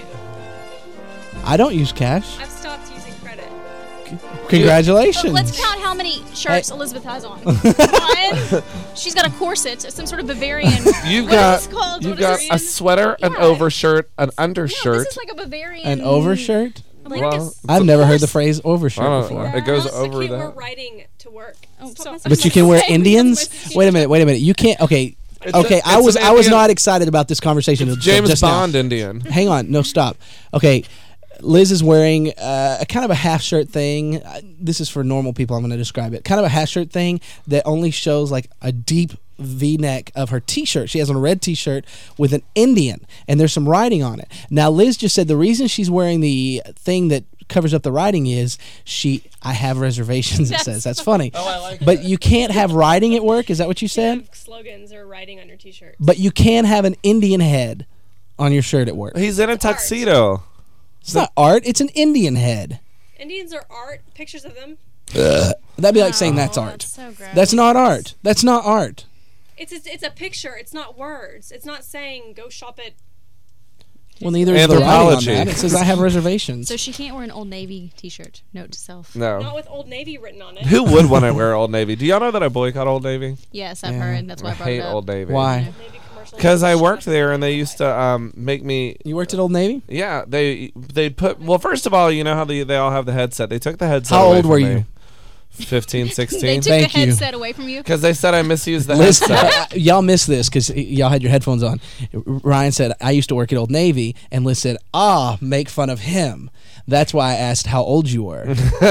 I don't use cash. I've stopped using credit. Congratulations. But let's count how many shirts Hey. Elizabeth has on. One, she's got a corset, some sort of Bavarian. You've what got is this called? you've What got is a it? sweater, an Yeah. overshirt, an No, undershirt. this is like a Bavarian. An overshirt? Like Well, this- I've never heard the course- phrase overshirt I don't before. know. It goes Unless over you that. were riding to work. Oh, Stop sorry. messing But with you my can wear sister. Indians? Because Wait a minute, wait a minute. You can't. Okay, It's okay. a- I it's was an I was Indian- not excited about this conversation. It's until James just now. Bond Indian. Hang on, no, stop. Okay, Liz is wearing uh, a kind of a half shirt thing. Uh, this is for normal people. I'm going to describe it. Kind of a half shirt thing that only shows like a deep V-neck of her T-shirt. She has on a red T-shirt with an Indian, and there's some writing on it. Now, Liz just said the reason she's wearing the thing that covers up the writing is she. I have reservations. It says that's funny. Oh, I like But you can't have writing at work. Is that what you you said? have slogans or writing on your t-shirt. But you can have an Indian head on your shirt at work. He's in a tuxedo. It's not art. It's an Indian head. Indians are art. Pictures of them. That'd be like saying that's Oh, art. that's so gross. That's not art. That's not art. It's a, it's a picture. It's not words. It's not saying go shop at. Well, neither is the writing on Anthropology. that. It says I have reservations. So she can't wear an Old Navy T-shirt. Note to self. Not No. with Old Navy written on it. Who would want to wear Old Navy? Do y'all know that I boycott Old Navy? Yes, I've Yeah. heard. That's why I I brought hate it up. Old Navy. Why? Navy commercials. Because I worked there and they used to um, make me. You worked at Old Navy? Yeah, they they put. Well, first of all, you know how they they all have the headset. They took the headset. How away old from were me. you? fifteen, They sixteen. took Thank the you. headset away from you. Because they said I misused the Liz, headset. y'all missed this because y'all had your headphones on. Ryan said, I used to work at Old Navy. And Liz said, ah, make fun of him. That's why I asked how old you were.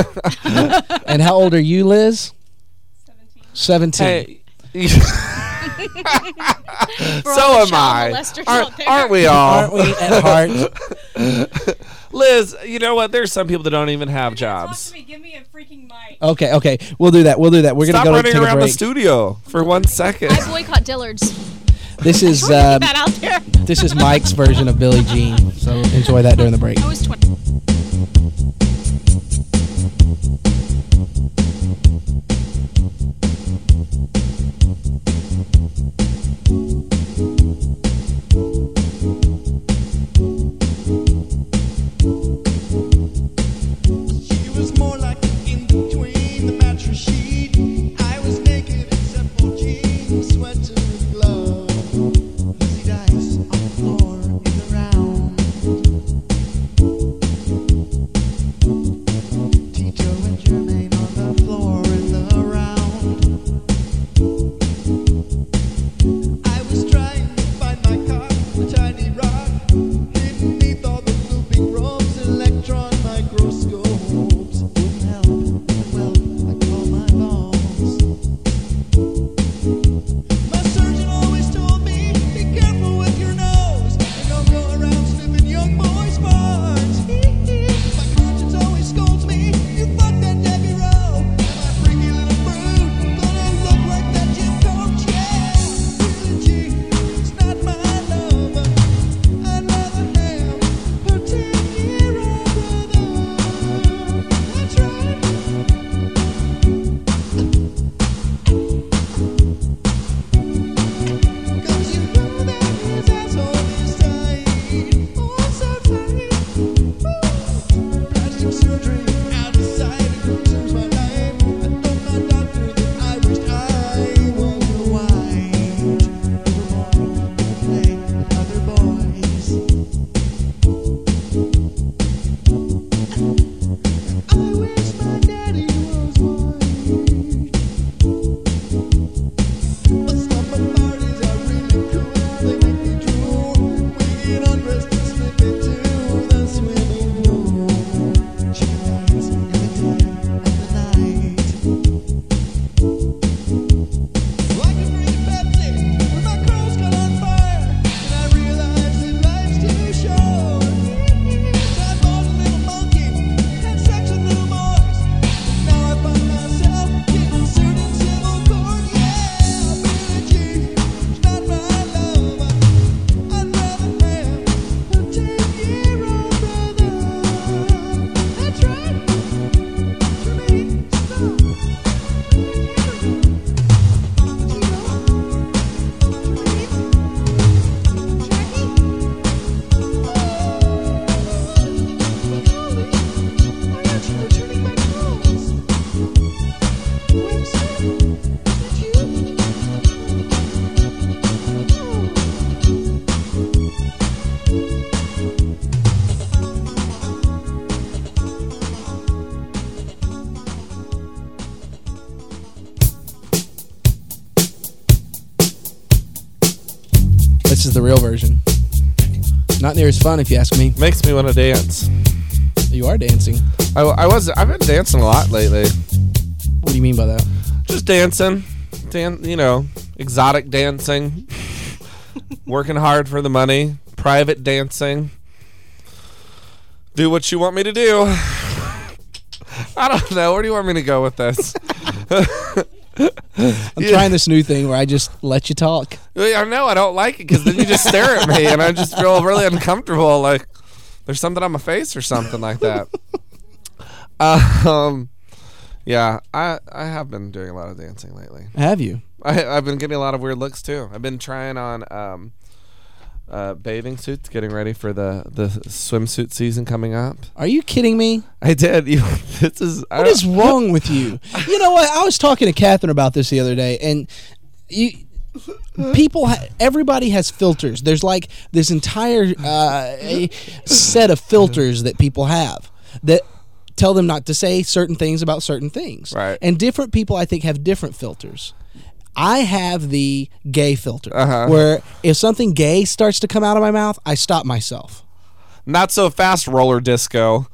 And how old are you, Liz? seventeen. Hey. For all so the am child I. molesters Aren't, out there. aren't we all? Aren't we at heart? Liz, you know what? There's some people that don't even have Talk jobs. to me. Give me a freaking mic. Okay, okay. We'll do that. We'll do that. We're going Stop to go to running take a around the break. studio for one second. I boycott Dillard's. This is Get uh, that out there. this is Mike's version of Billie Jean. So enjoy that during the break. I was twenty. She was more like in between the mattress sheet. I was naked except for jeans, sweater, and glove. Fuzzy dice on the floor in the round. This is the real version. Not near as fun, if you ask me. Makes me want to dance. You are dancing. I, I was. I've been dancing a lot lately. What do you mean by that? Just dancing, Dan. You know, exotic dancing. Working hard for the money. Private dancing. Do what you want me to do. I don't know. Where do you want me to go with this? I'm Yeah. trying this new thing where I just let you talk. I know I don't like it because then you just stare at me and I just feel really uncomfortable. Like there's something on my face or something like that. um, yeah, I I have been doing a lot of dancing lately. Have you? I I've been getting a lot of weird looks too. I've been trying on um, uh, bathing suits, getting ready for the the swimsuit season coming up. Are you kidding me? I did. You. This is. I What don't- is wrong with you? You know what? I was talking to Catherine about this the other day, and you people, ha- everybody has filters. There's like this entire uh, a set of filters that people have that tell them not to say certain things about certain things. Right. And different people, I think, have different filters. I have the gay filter, Uh-huh. where if something gay starts to come out of my mouth, I stop myself. Not so fast, roller disco.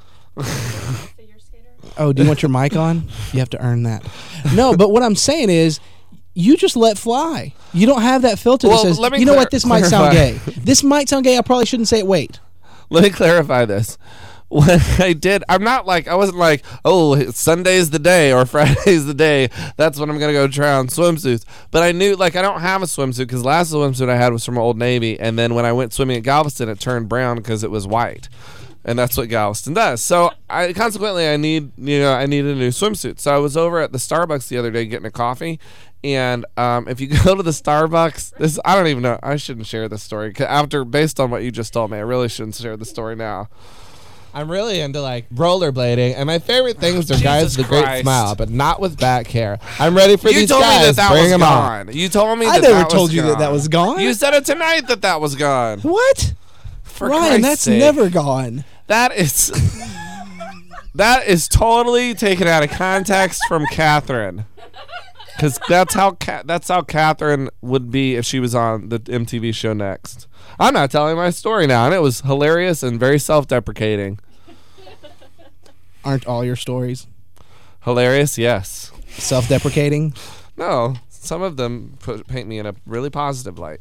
Oh, do you want your mic on? You have to earn that. No, but what I'm saying is, you just let fly. You don't have that filter Well, that says, let me you know clar- what, this might sound gay. clarify. This might sound gay. I probably shouldn't say it. Wait. Let me clarify this. When I did, I'm not like, I wasn't like, oh, Sunday's the day or Friday's the day. That's when I'm going to go try on swimsuits. But I knew, like, I don't have a swimsuit because the last swimsuit I had was from Old Navy. And then when I went swimming at Galveston, it turned brown because it was white. And that's what Galveston does. So I consequently, I need, you know, I need a new swimsuit. So I was over at the Starbucks the other day getting a coffee. And um, if you go to the Starbucks, this I don't even know. I shouldn't share this story 'cause after, based on what you just told me, I really shouldn't share the story now. I'm really into like rollerblading, and my favorite things are guys Jesus with a great Christ. smile, but not with back hair. I'm ready for You these told me guys. that that Bring was them gone. on. You told me I that never that was told you that gone. that was gone. You said it tonight that that was gone. What? For Ryan, Christ's that's sake. never gone. That is that is totally taken out of context from Catherine, because that's how Ca- that's how Catherine would be if she was on the M T V show Next. I'm not telling my story now, and it was hilarious and very self-deprecating. Aren't all your stories Hilarious, yes. self-deprecating? No, some of them put, paint me in a really positive light.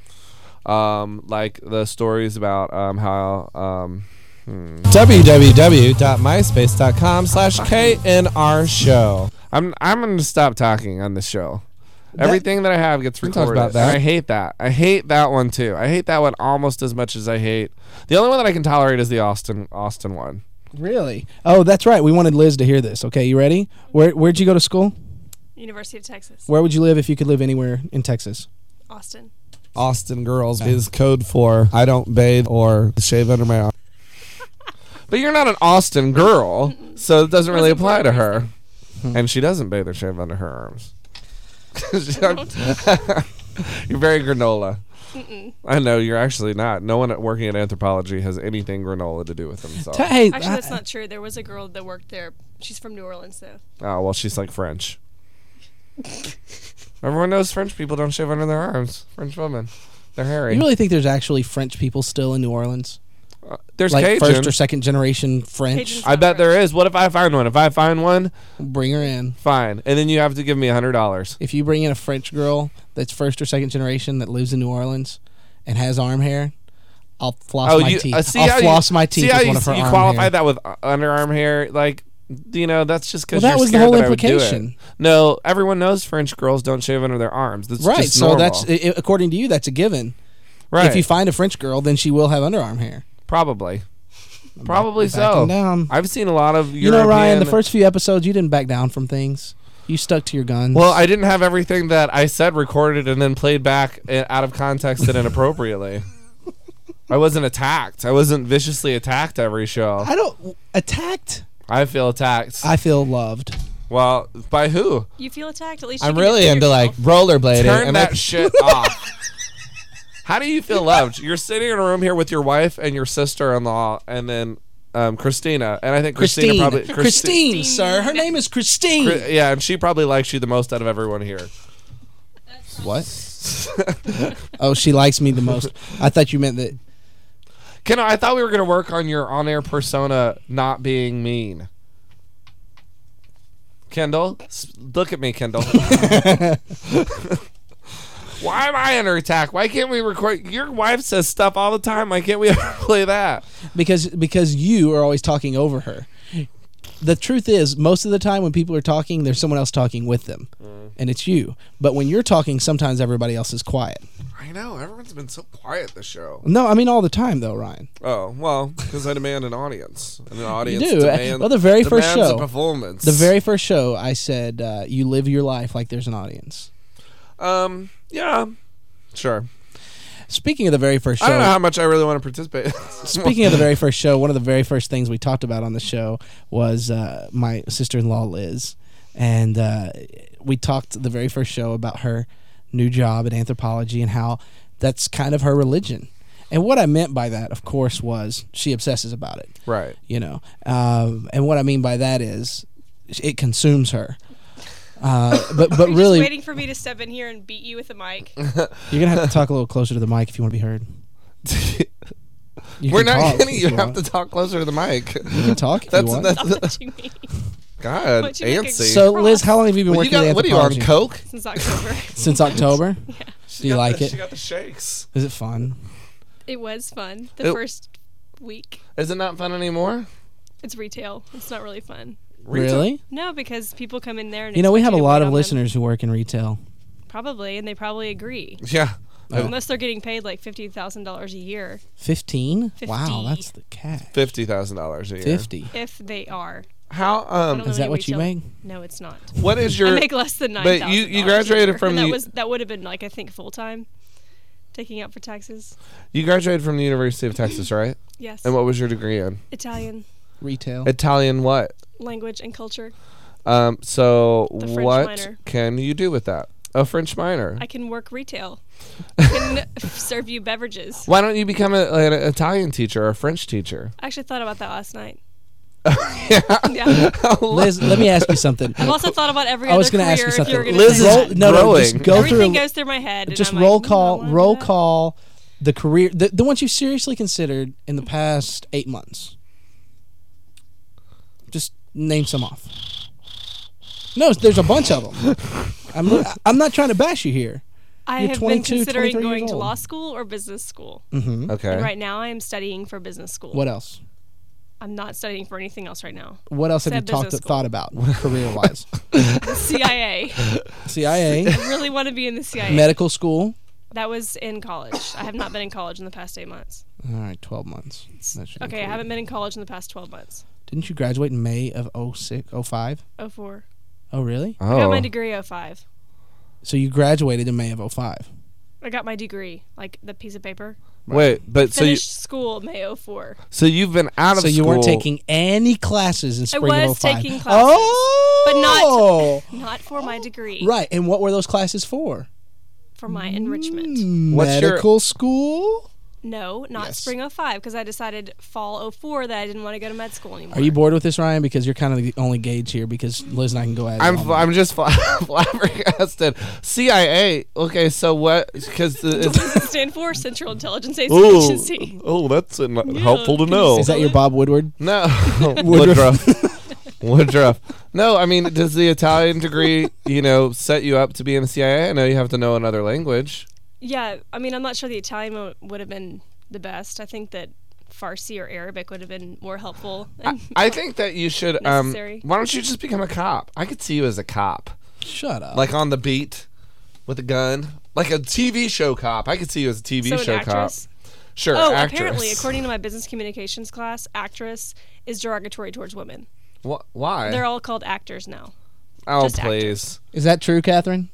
Um, like the stories about um, how um, hmm. www.myspace.com slash KNR show. I'm I'm gonna stop talking on this show. Everything that I have gets We talked recorded. about that. And I hate that. I hate that one too. I hate that one almost as much as I hate the only one that I can tolerate is the Austin Austin one. Really? Oh, that's right. We wanted Liz to hear this. Okay, you ready? Where Where'd you go to school? University of Texas. Where would you live if you could live anywhere in Texas? Austin. Austin Girls is code for I don't bathe or shave under my arm. But you're not an Austin girl, so it doesn't really apply to her. Hmm. And she doesn't bathe or shave under her arms. You're very granola. Mm-mm. I know you're actually not. No one at working at Anthropology has anything granola to do with themselves. Hey, Actually, I- that's not true. There was a girl that worked there. She's from New Orleans, though. Oh, well, she's like French. Everyone knows French people don't shave under their arms. French women. They're hairy. You really think there's actually French people still in New Orleans? Uh, there's like Cajun. first or second generation French. I bet there is. What if I find one? If I find one, bring her in. Fine. And then you have to give me a hundred dollars. If you bring in a French girl that's first or second generation that lives in New Orleans and has arm hair, I'll floss Oh, my you teeth. uh, see I'll how floss you, my teeth see how with you, one of her you arm qualify hair. that with uh, underarm hair, like. You know, that's just because Well, that you're was the scared whole that I would do it. implication. No, everyone knows French girls don't shave under their arms. That's right. just So normal. that's i- according to you, that's a given. Right. If you find a French girl, then she will have underarm hair. Probably. Probably Back- so. backing down. I've seen a lot of You know, Ryan, the European- first few episodes, you didn't back down from things. You stuck to your guns. Well, I didn't have everything that I said recorded and then played back uh, out of context and inappropriately. I wasn't attacked. I wasn't viciously attacked every show. I don't attacked. I feel attacked. I feel loved. Well, by who? You feel attacked? At least you I'm can really defend into like yourself. rollerblading. Turn and that I- shit off. How do you feel loved? You're sitting in a room here with your wife and your sister-in-law, and then um, Christina. And I think Christina Christine. probably Christine, Christine, sir. Her name is Christine. Chri- yeah, and she probably likes you the most out of everyone here. What? Oh, she likes me the most. I thought you meant that. Ken, I thought we were going to work on your on-air persona not being mean. Kendall, s- look at me, Kendall. Why am I under attack? Why can't we record? Your wife says stuff all the time. Why can't we ever play that? Because because you are always talking over her. The truth is, most of the time when people are talking, there's someone else talking with them, mm. and it's you. But when you're talking, sometimes everybody else is quiet. I know. Everyone's been so quiet this show. No, I mean all the time, though, Ryan. Oh, well, because I demand an audience. And an audience you do. Demand, well, the very first show, a performance. the very first show, I said, uh, you live your life like there's an audience. Um, yeah, sure. Speaking of the very first show, I don't know how much I really want to participate. Speaking of the very first show, one of the very first things we talked about on the show was uh, my sister-in-law Liz, and uh, we talked the very first show about her new job at Anthropology and how that's kind of her religion. And what I meant by that, of course, was she obsesses about it. Right. You know, um, and what I mean by that is it consumes her. Uh, but but You're really, just waiting for me to step in here and beat you with a mic. you're gonna have to talk a little closer to the mic if you want to be heard. You We're can not talk kidding. if You you have want. to talk closer to the mic. You can talk if That's you want. that's Stop touching me. God, Why don't you make a antsy. So, Liz, how long have you been Well, you working got, at what are you on, Anthropology? Coke? Since October. Since October? Yeah. Do you got like the, it? She got the shakes. Is it fun? It was fun. The It- first week. Is it not fun anymore? It's retail. It's not really fun. Really? No, because people come in there and You know, we expect have a to lot wait of on them. listeners who work in retail. Probably, and they probably agree. Yeah. Oh. Unless they're getting paid like fifty thousand dollars a year. Fifteen? Wow, Fifty. that's the cash. Fifty thousand dollars a year. Fifty. If they are. How I um? don't know Is that any what you retail- make? No, it's not. What is your? I make less than nine But thousand. you you graduated from that the was that would have been like I think full time, taking out for taxes. you graduated from the University of Texas, right? Yes. And what was your degree in? Italian Retail. Italian what? language and culture. Um. So The French what minor. can you do with that? A French minor. I can work retail. I can serve you beverages. Why don't you become a, an Italian teacher or a French teacher? I actually thought about that last night. yeah. Yeah. Liz, let me ask you something. I've also thought about every I other was gonna career. ask you if something. you were gonna Liz say is that. roll, no, no, growing. just go Everything through. goes through my head. and Just I'm roll like, mm, I call, wanna do roll that. call, the career, the, the ones you seriously considered in the past eight months. Just name some off. No, there's a bunch of them. I'm I'm not trying to bash you here. I You're have been twenty-two, considering twenty-three years going to old. law school or business school. Mm-hmm. Okay. And right now I am studying for business school. What else? I'm not studying for anything else right now. What else have you Said talked business thought about career wise? The C I A. C I A, I really want to be in the C I A. medical school. That was in college. I have not been in college in the past eight months. All right, twelve months. That should Okay, I include- haven't been in college in the past twelve months. Didn't you graduate in May of oh six, oh five? oh four. Oh, really? I got my Oh. degree oh five. So you graduated in May of oh five. I got my degree, like the piece of paper. Wait, but so you Finished school May oh four. so you've been out of So you school. weren't taking any classes in I spring of oh was five. taking classes, Oh! but not not for my degree. Right, and what were those classes for? For my enrichment. What's your- Medical school? No, not Yes. spring oh five because I decided fall oh four that I didn't want to go to med school anymore. Are you bored with this, Ryan? Because you're kind of the only gauge here because Liz and I can go at it. I'm all fl- night. I'm just fl- flabbergasted. C I A. Okay, so what? Because What the does it stand for? Central Intelligence oh, Agency. oh, that's uh, Yeah. helpful to know. Is that your Bob Woodward? No, Woodruff. Woodruff. No, I mean, does the Italian degree, you know, set you up to be in the C I A? I know you have to know another language. Yeah, I mean, I'm not sure the Italian wo- would have been the best. I think that Farsi or Arabic would have been more helpful. I, and I think that you should. Um, Necessary. why don't you just become a cop? I could see you as a cop, Shut up. like on the beat with a gun, like a T V show cop. I could see you as a T V So an show actress? cop. Sure, oh, actress. apparently, according to my business communications class, actress is derogatory towards women. Wh- why? They're all called actors now. oh, just please. Is that true, Catherine?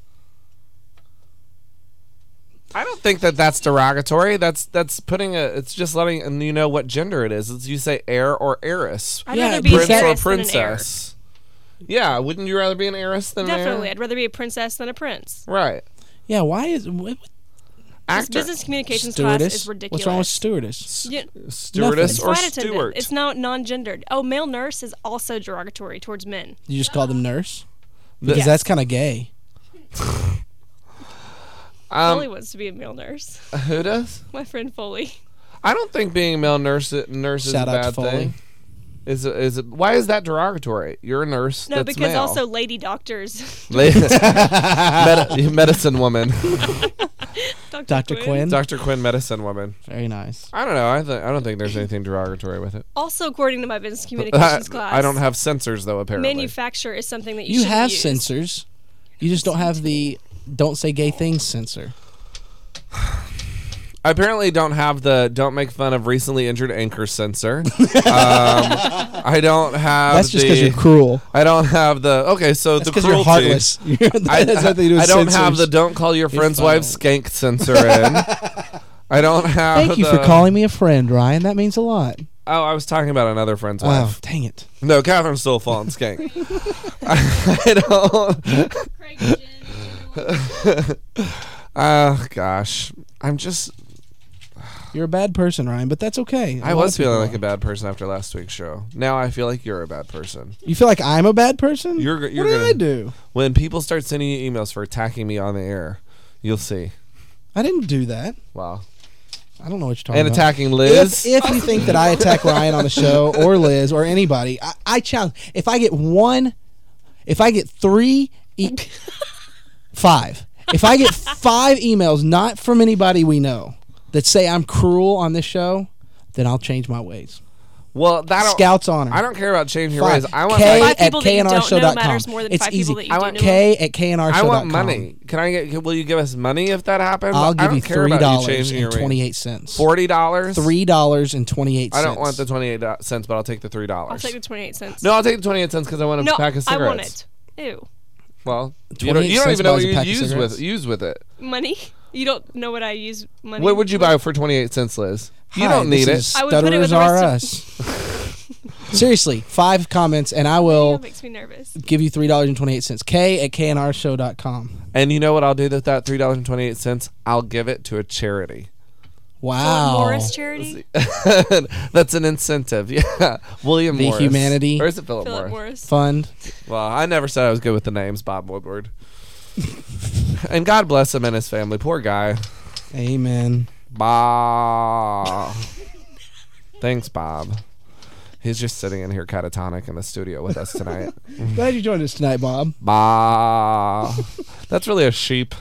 I don't think that that's derogatory. That's that's putting a. It's just letting you know what gender it is. It's you say heir or heiress, I'd Yeah, rather be an prince or heiress than an heir. princess. Yeah, wouldn't you rather be an heiress than an Definitely, heir? I'd rather be a princess than a prince. Right. Yeah, why is. What, This business communications Stewardess? class is ridiculous. What's wrong with stewardess? Yeah. Stewardess It's or flight attendant. steward? It's now non-gendered. Oh, male nurse is also derogatory towards men. You just call them nurse? Because Yes. that's kind of gay. Um, Foley wants to be a male nurse. Who does? My friend Foley. I don't think being a male nurse nurse is Shout a out to bad Foley. thing. Is it, is it? Why is that derogatory? You're a nurse. No, that's because male. also lady doctors. Lady- Medi- medicine woman. Doctor Doctor Quinn. Doctor Quinn, medicine woman. Very nice. I don't know. I th- I don't think there's anything derogatory with it. Also, according to my business communications class, I don't have sensors though. Apparently, manufacture is something that you, You shouldn't have use. censors. You just don't have the don't say gay things censor. I apparently don't have the don't make fun of recently injured anchor sensor. um, I don't have. That's just the- 'cause you're cruel. I don't have the. Okay, so That's the 'cause you're cruelty. heartless. That I, has nothing to do with I don't have censors. the don't call your You're friend's fine. wife skank sensor in. I don't have. Thank you the, for calling me a friend, Ryan. That means a lot. Oh, I was talking about another friend's Oh, wife. dang it. No, Catherine's still a fallen skank. I don't. Oh gosh, I'm just. You're a bad person, Ryan, but that's okay. A I lot was of people feeling like are. a bad person after last week's show. Now I feel like you're a bad person. You feel like I'm a bad person? You're. you're what did gonna, I do? When people start sending you emails for attacking me on the air, you'll see. I didn't do that. Wow. I don't know what you're talking And about. attacking Liz. If, if you think that I attack Ryan on the show or Liz or anybody, I, I challenge. If I get one, if I get three, e- five. If I get five emails, not from anybody we know, that say I'm cruel on this show, then I'll change my ways. Well, that don't, Scout's honor. I don't care about changing your Five. ways. I want K money. at K N R show dot com. matters more than It's five easy. people that you I do want know. K at K N R show I dot com. want money. Can I get? Will you give us money if that happens? I'll I give don't you care three about you dollars changing your and twenty eight cents. Forty dollars. Three dollars and twenty eight I cents. don't want the twenty eight cents, but I'll take the three dollars. I'll take the twenty-eight cents. No, I'll take the twenty eight cents because I want a No, pack of I cigarettes. want it. Ew. Well, you don't, you don't cents even know what buys a you pack of use cigarettes? with use with it. Money? You don't know what I use money What would you for? buy for twenty eight cents, Liz? You Hi, don't need this it. is I would put it with Stutterers the Are rest Us. Seriously, five comments and I will That makes me nervous. give you three dollars and twenty eight cents. K at K N R show dot com. And you know what I'll do with that three dollars and twenty eight cents? I'll give it to a charity. Wow. Morris charity? That's an incentive. Yeah, William The Morris. Humanity Or is it Philip, Philip Morris? Morris. Fund. Well, I never said I was good with the names. Bob Woodward. And God bless him and his family. Poor guy. Amen. Bob. Thanks, Bob. He's just sitting in here catatonic in the studio with us tonight. Glad you joined us tonight, Bob. Bob. That's really a sheep.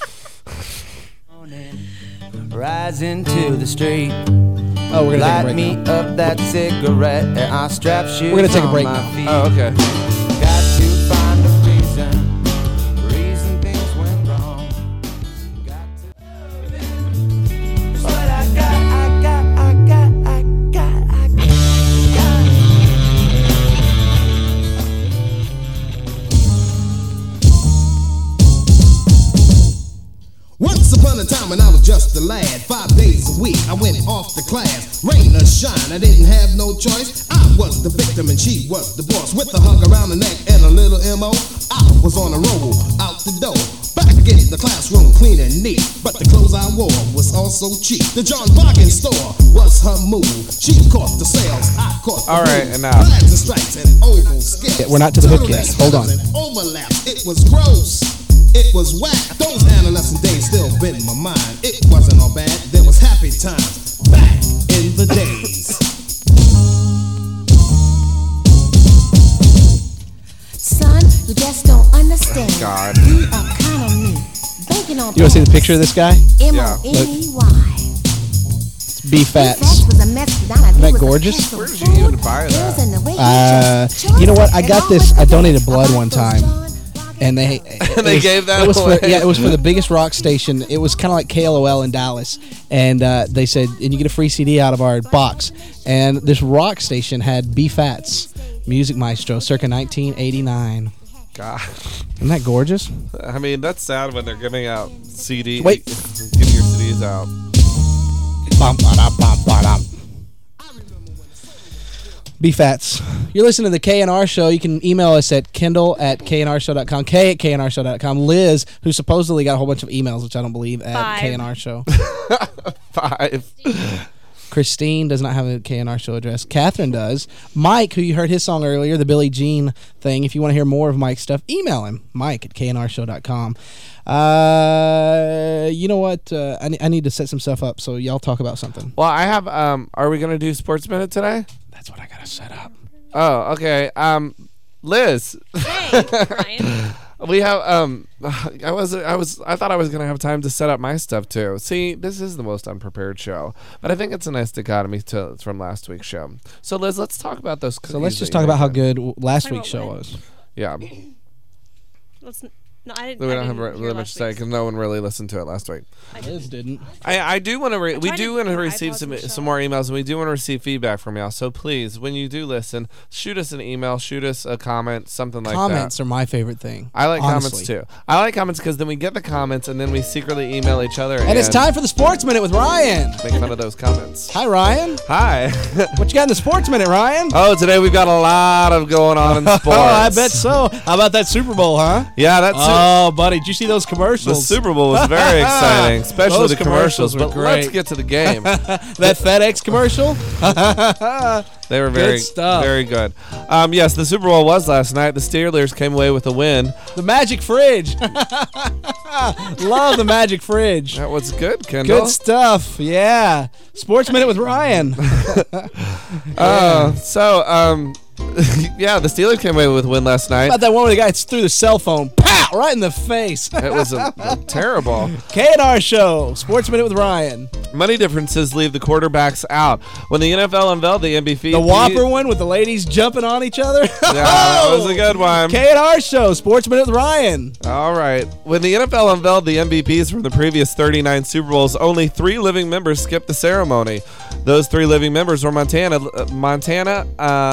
Rising to the street. Oh, we're gonna Light take a break me now. up that cigarette and I'll strap shoes We're gonna take a on break my now. feet. Oh, okay. Got to find a reason, reason things went wrong. Got to. But I got, I got, I got, I got, I got. Once upon a time when I was just a lad, five days a week I went off to class. Rain or shine, I didn't have no choice. I was the victim and she was the boss. With a hug around the neck and a little M O, I was on a roll, out the door. Back in the classroom, clean and neat. But the clothes I wore was also cheap. The John Bargain store was her move. She caught the sales, I caught the All right, move. enough. Lines and stripes and oval scales. Yeah, we're not to the hook yet. Hold on. Overlaps, it was gross. It was whack. Those adolescent days still been in my mind. It wasn't all bad. There was happy times back in the days. Son, you just don't understand. God. You are kind of me. Banking on You want to see the picture of this guy? M O N E Y. It's B Fats. was a mess without a Isn't that was a gorgeous? pencil Where did you even buy Girls that? in the way he Uh, dressed. you know what? I got And this. I always donated forget blood one about time, those and they it They was- gave that it was away. For, yeah, it was for the biggest rock station. It was kind of like K L O L in Dallas, and uh, they said, and you get a free C D out of our box. And this rock station had B Fats, Music Maestro, circa nineteen eighty-nine. God. Isn't that gorgeous? I mean, that's sad when they're giving out C Ds. Wait. Giving your C Ds out. B Fats. You're listening to the K N R Show. You can email us at Kendall at K N R show dot com, K at K N R show dot com. Liz, who supposedly got a whole bunch of emails, which I don't believe, at Five. K N R Show. Five. Christine does not have a K N R Show address. Catherine does. Mike, who you heard his song earlier, the Billie Jean thing, if you want to hear more of Mike's stuff, email him, Mike at K N R show dot com. Uh, you know what? Uh, I, ne- I need to set some stuff up, so y'all talk about something. Well, I have. Um, are we gonna do Sports Minute today? That's what I gotta set up. Oh, okay. Um, Liz. Hey, Ryan. We have. Um, I was. I was. I thought I was gonna have time to set up my stuff too. See, this is the most unprepared show, but I think it's a nice dichotomy to from last week's show. So, Liz, let's talk about those. So let's cookies just that talk you about how made. good w- last Talk week's about show what? was. Yeah. Let's. n- No, I didn't. We I don't have didn't re- hear really much last to say week's. because no one really listened to it last week. Liz didn't. I, I do want to re- we tried do to want to put my receive iPods some in the some more emails, and we do want to receive feedback from y'all. So please, when you do listen, shoot us an email, shoot us a comment, something like Comments that. are my favorite thing. I like honestly. comments too. I like comments because then we get the comments and then we secretly email each other. And it's time for the Sports Minute with Ryan. Make fun of those comments. Hi, Ryan. Hi. What you got in the Sports Minute, Ryan? Oh, today we've got a lot of going on in sports. Oh, I bet so. How about that Super Bowl, huh? Yeah, that's Oh, buddy, did you see those the commercials? Super Bowl was very exciting, especially Those the commercials. commercials were But great. let's get to the game. That FedEx commercial? They were Good very, stuff. very good. Um, yes, the Super Bowl was last night. The Steelers came away with a win. The Magic Fridge. Love the Magic Fridge. That was good, Kendall. Good stuff. Yeah. Sports Minute with Ryan. Uh, so, um, yeah, the Steelers came away with a win last night. About that one where the guy threw the cell phone, pow, right in the face. It was a, a terrible. K N R Show, Sports Minute with Ryan. Money differences leave the quarterbacks out. When the N F L unveiled the M V P, The Whopper one with the ladies jumping on each other. Yeah, that was a good one. K N R Show, Sports Minute with Ryan. All right. When the N F L unveiled the M V Ps from the previous thirty-nine Super Bowls, only three living members skipped the ceremony. Those three living members were Montana, uh, Montana.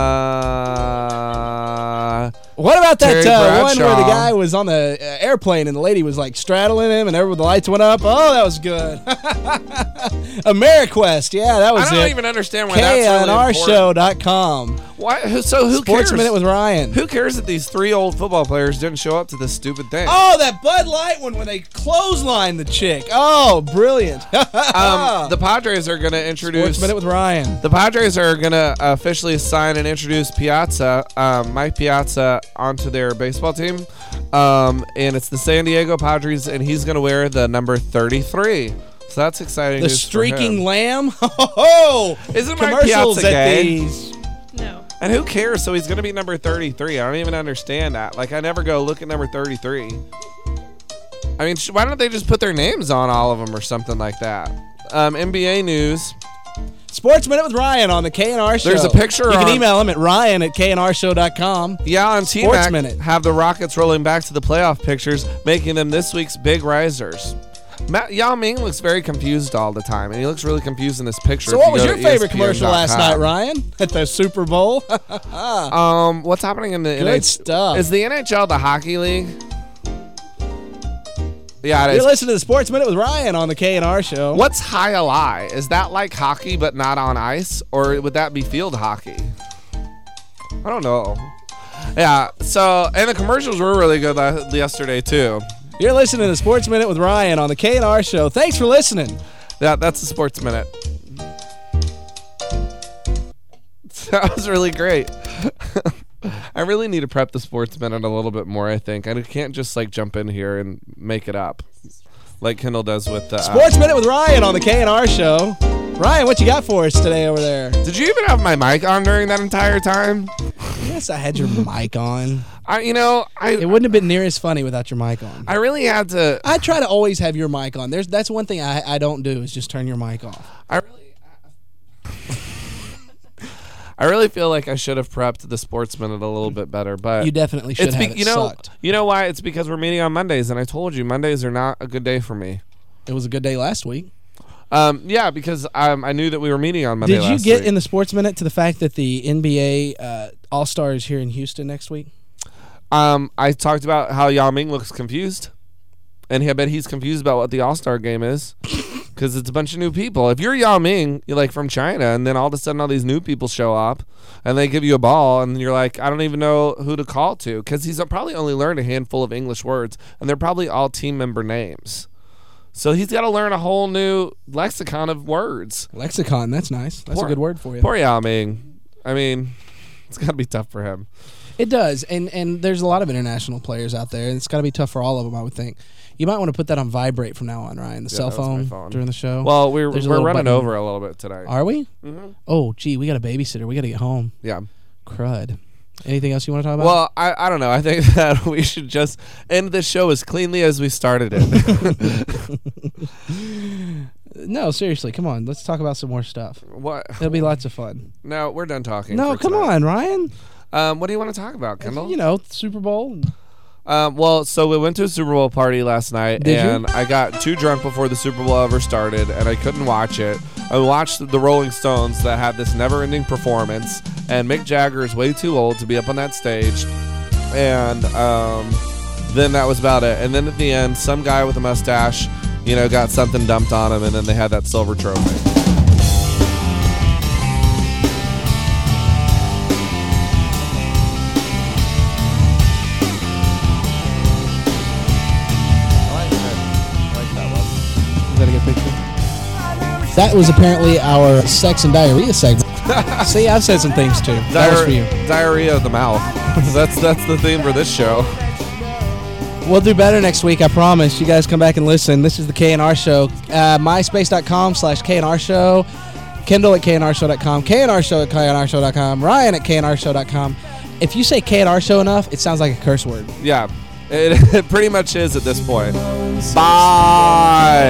Uh, What about that Terry uh, one where the Bradshaw. guy was on the uh, airplane and the lady was like straddling him and everyone, the lights went up? Oh, that was good. AmeriQuest, yeah, that was I don't it. even understand why that's really K N R important. show dot com. Why? Who, so who Sports cares? Minute with Ryan. Who cares that these three old football players didn't show up to this stupid thing? Oh, that Bud Light one when they clotheslined the chick. Oh, brilliant. Um, the Padres are going to introduce. Sports Minute with Ryan. The Padres are going to officially sign and introduce Piazza, um, Mike Piazza, onto their baseball team. Um, and it's the San Diego Padres, and he's going to wear the number thirty-three. So that's exciting. The news for streaking him. lamb. Oh, Isn't Mike commercials Piazza at gay? these. No. And who cares? So he's going to be number thirty-three. I don't even understand that. Like, I never go look at number thirty-three. I mean, sh- why don't they just put their names on all of them or something like that? Um, N B A news. Sports Minute with Ryan on the K N R Show. There's a picture You can on- email him at Ryan at K N R show dot com. Yeah, on Sports T-Mac Minute. have the Rockets rolling back to the playoff pictures, making them this week's big risers. Matt Yao Ming looks very confused all the time, and he looks really confused in this picture. So if what you was go your to favorite E S P N commercial dot last com. night, Ryan? At the Super Bowl? Um, what's happening in the Good N H- stuff. Is the N H L the hockey league? Yeah, it You're is. listening to the Sports Minute with Ryan on the K N R Show. What's high lie? Is that like hockey but not on ice, or would that be field hockey? I don't know. Yeah. So, and the commercials were really good la- yesterday too. You're listening to the Sports Minute with Ryan on the K N R Show. Thanks for listening. Yeah, that's the Sports Minute. That was really great. I really need to prep the Sports Minute a little bit more, I think. I can't just like jump in here and make it up like Kendall does with the uh, Sports Minute with Ryan on the K N R Show. Ryan, what you got for us today over there? Did you even have my mic on during that entire time? Yes, I had your mic on. I, you know, I It wouldn't have been near as funny without your mic on. I really had to. I try to always have your mic on. There's that's one thing I, I don't do is just turn your mic off. I really. I really feel like I should have prepped the Sports Minute a little bit better, but You definitely should it's have. It you know, sucked. you know why? It's because we're meeting on Mondays, and I told you Mondays are not a good day for me. It was a good day last week. Um, yeah, because um, I knew that we were meeting on Monday. Did you last get week. in the Sports Minute to the fact that the N B A uh, All Star is here in Houston next week? Um, I talked about how Yao Ming looks confused, and I bet he's confused about what the All Star game is, because it's a bunch of new people. If you're Yao Ming, you're like from China, and then all of a sudden all these new people show up, and they give you a ball, and you're like, I don't even know who to call to, because he's probably only learned a handful of English words, and they're probably all team member names. So he's got to learn a whole new lexicon of words. Lexicon, that's nice. That's poor, a good word for you. Poor Yao Ming. I mean, it's got to be tough for him. It does, and and there's a lot of international players out there, and it's got to be tough for all of them, I would think. You might want to put that on vibrate from now on, Ryan. The Yeah, cell that was my phone, phone. during the show. Well, we're There's a we're little running button. over a little bit today. Are we? Mhm. Oh, gee, we got a babysitter. We got to get home. Yeah. Crud. Anything else you want to talk about? Well, I, I don't know. I think that we should just end this show as cleanly as we started it. No, seriously, come on. Let's talk about some more stuff. What? It'll be lots of fun. No, we're done talking. No, for come tonight. on, Ryan. Um, what do you want to talk about, Kendall? You know, Super Bowl. Um, well, so we went to a Super Bowl party last night, Did you? and I got too drunk before the Super Bowl ever started, and I couldn't watch it. I watched the Rolling Stones that had this never-ending performance, and Mick Jagger is way too old to be up on that stage, and um, then that was about it. And then at the end, some guy with a mustache, you know, got something dumped on him, and then they had that silver trophy. Is that a good picture? That was apparently our sex and diarrhea segment. See, I've said some things too. That was for you. Diarrhea of the mouth. that's that's the theme for this show. We'll do better next week, I promise. You guys come back and listen. This is the K N R Show. Uh, MySpace.com slash K N R Show. Kendall at K N R Show dot com. K N R Show at K N R Show dot com. Ryan at K N R Show dot com. If you say K N R Show enough, it sounds like a curse word. Yeah, it, it pretty much is at this point. Bye.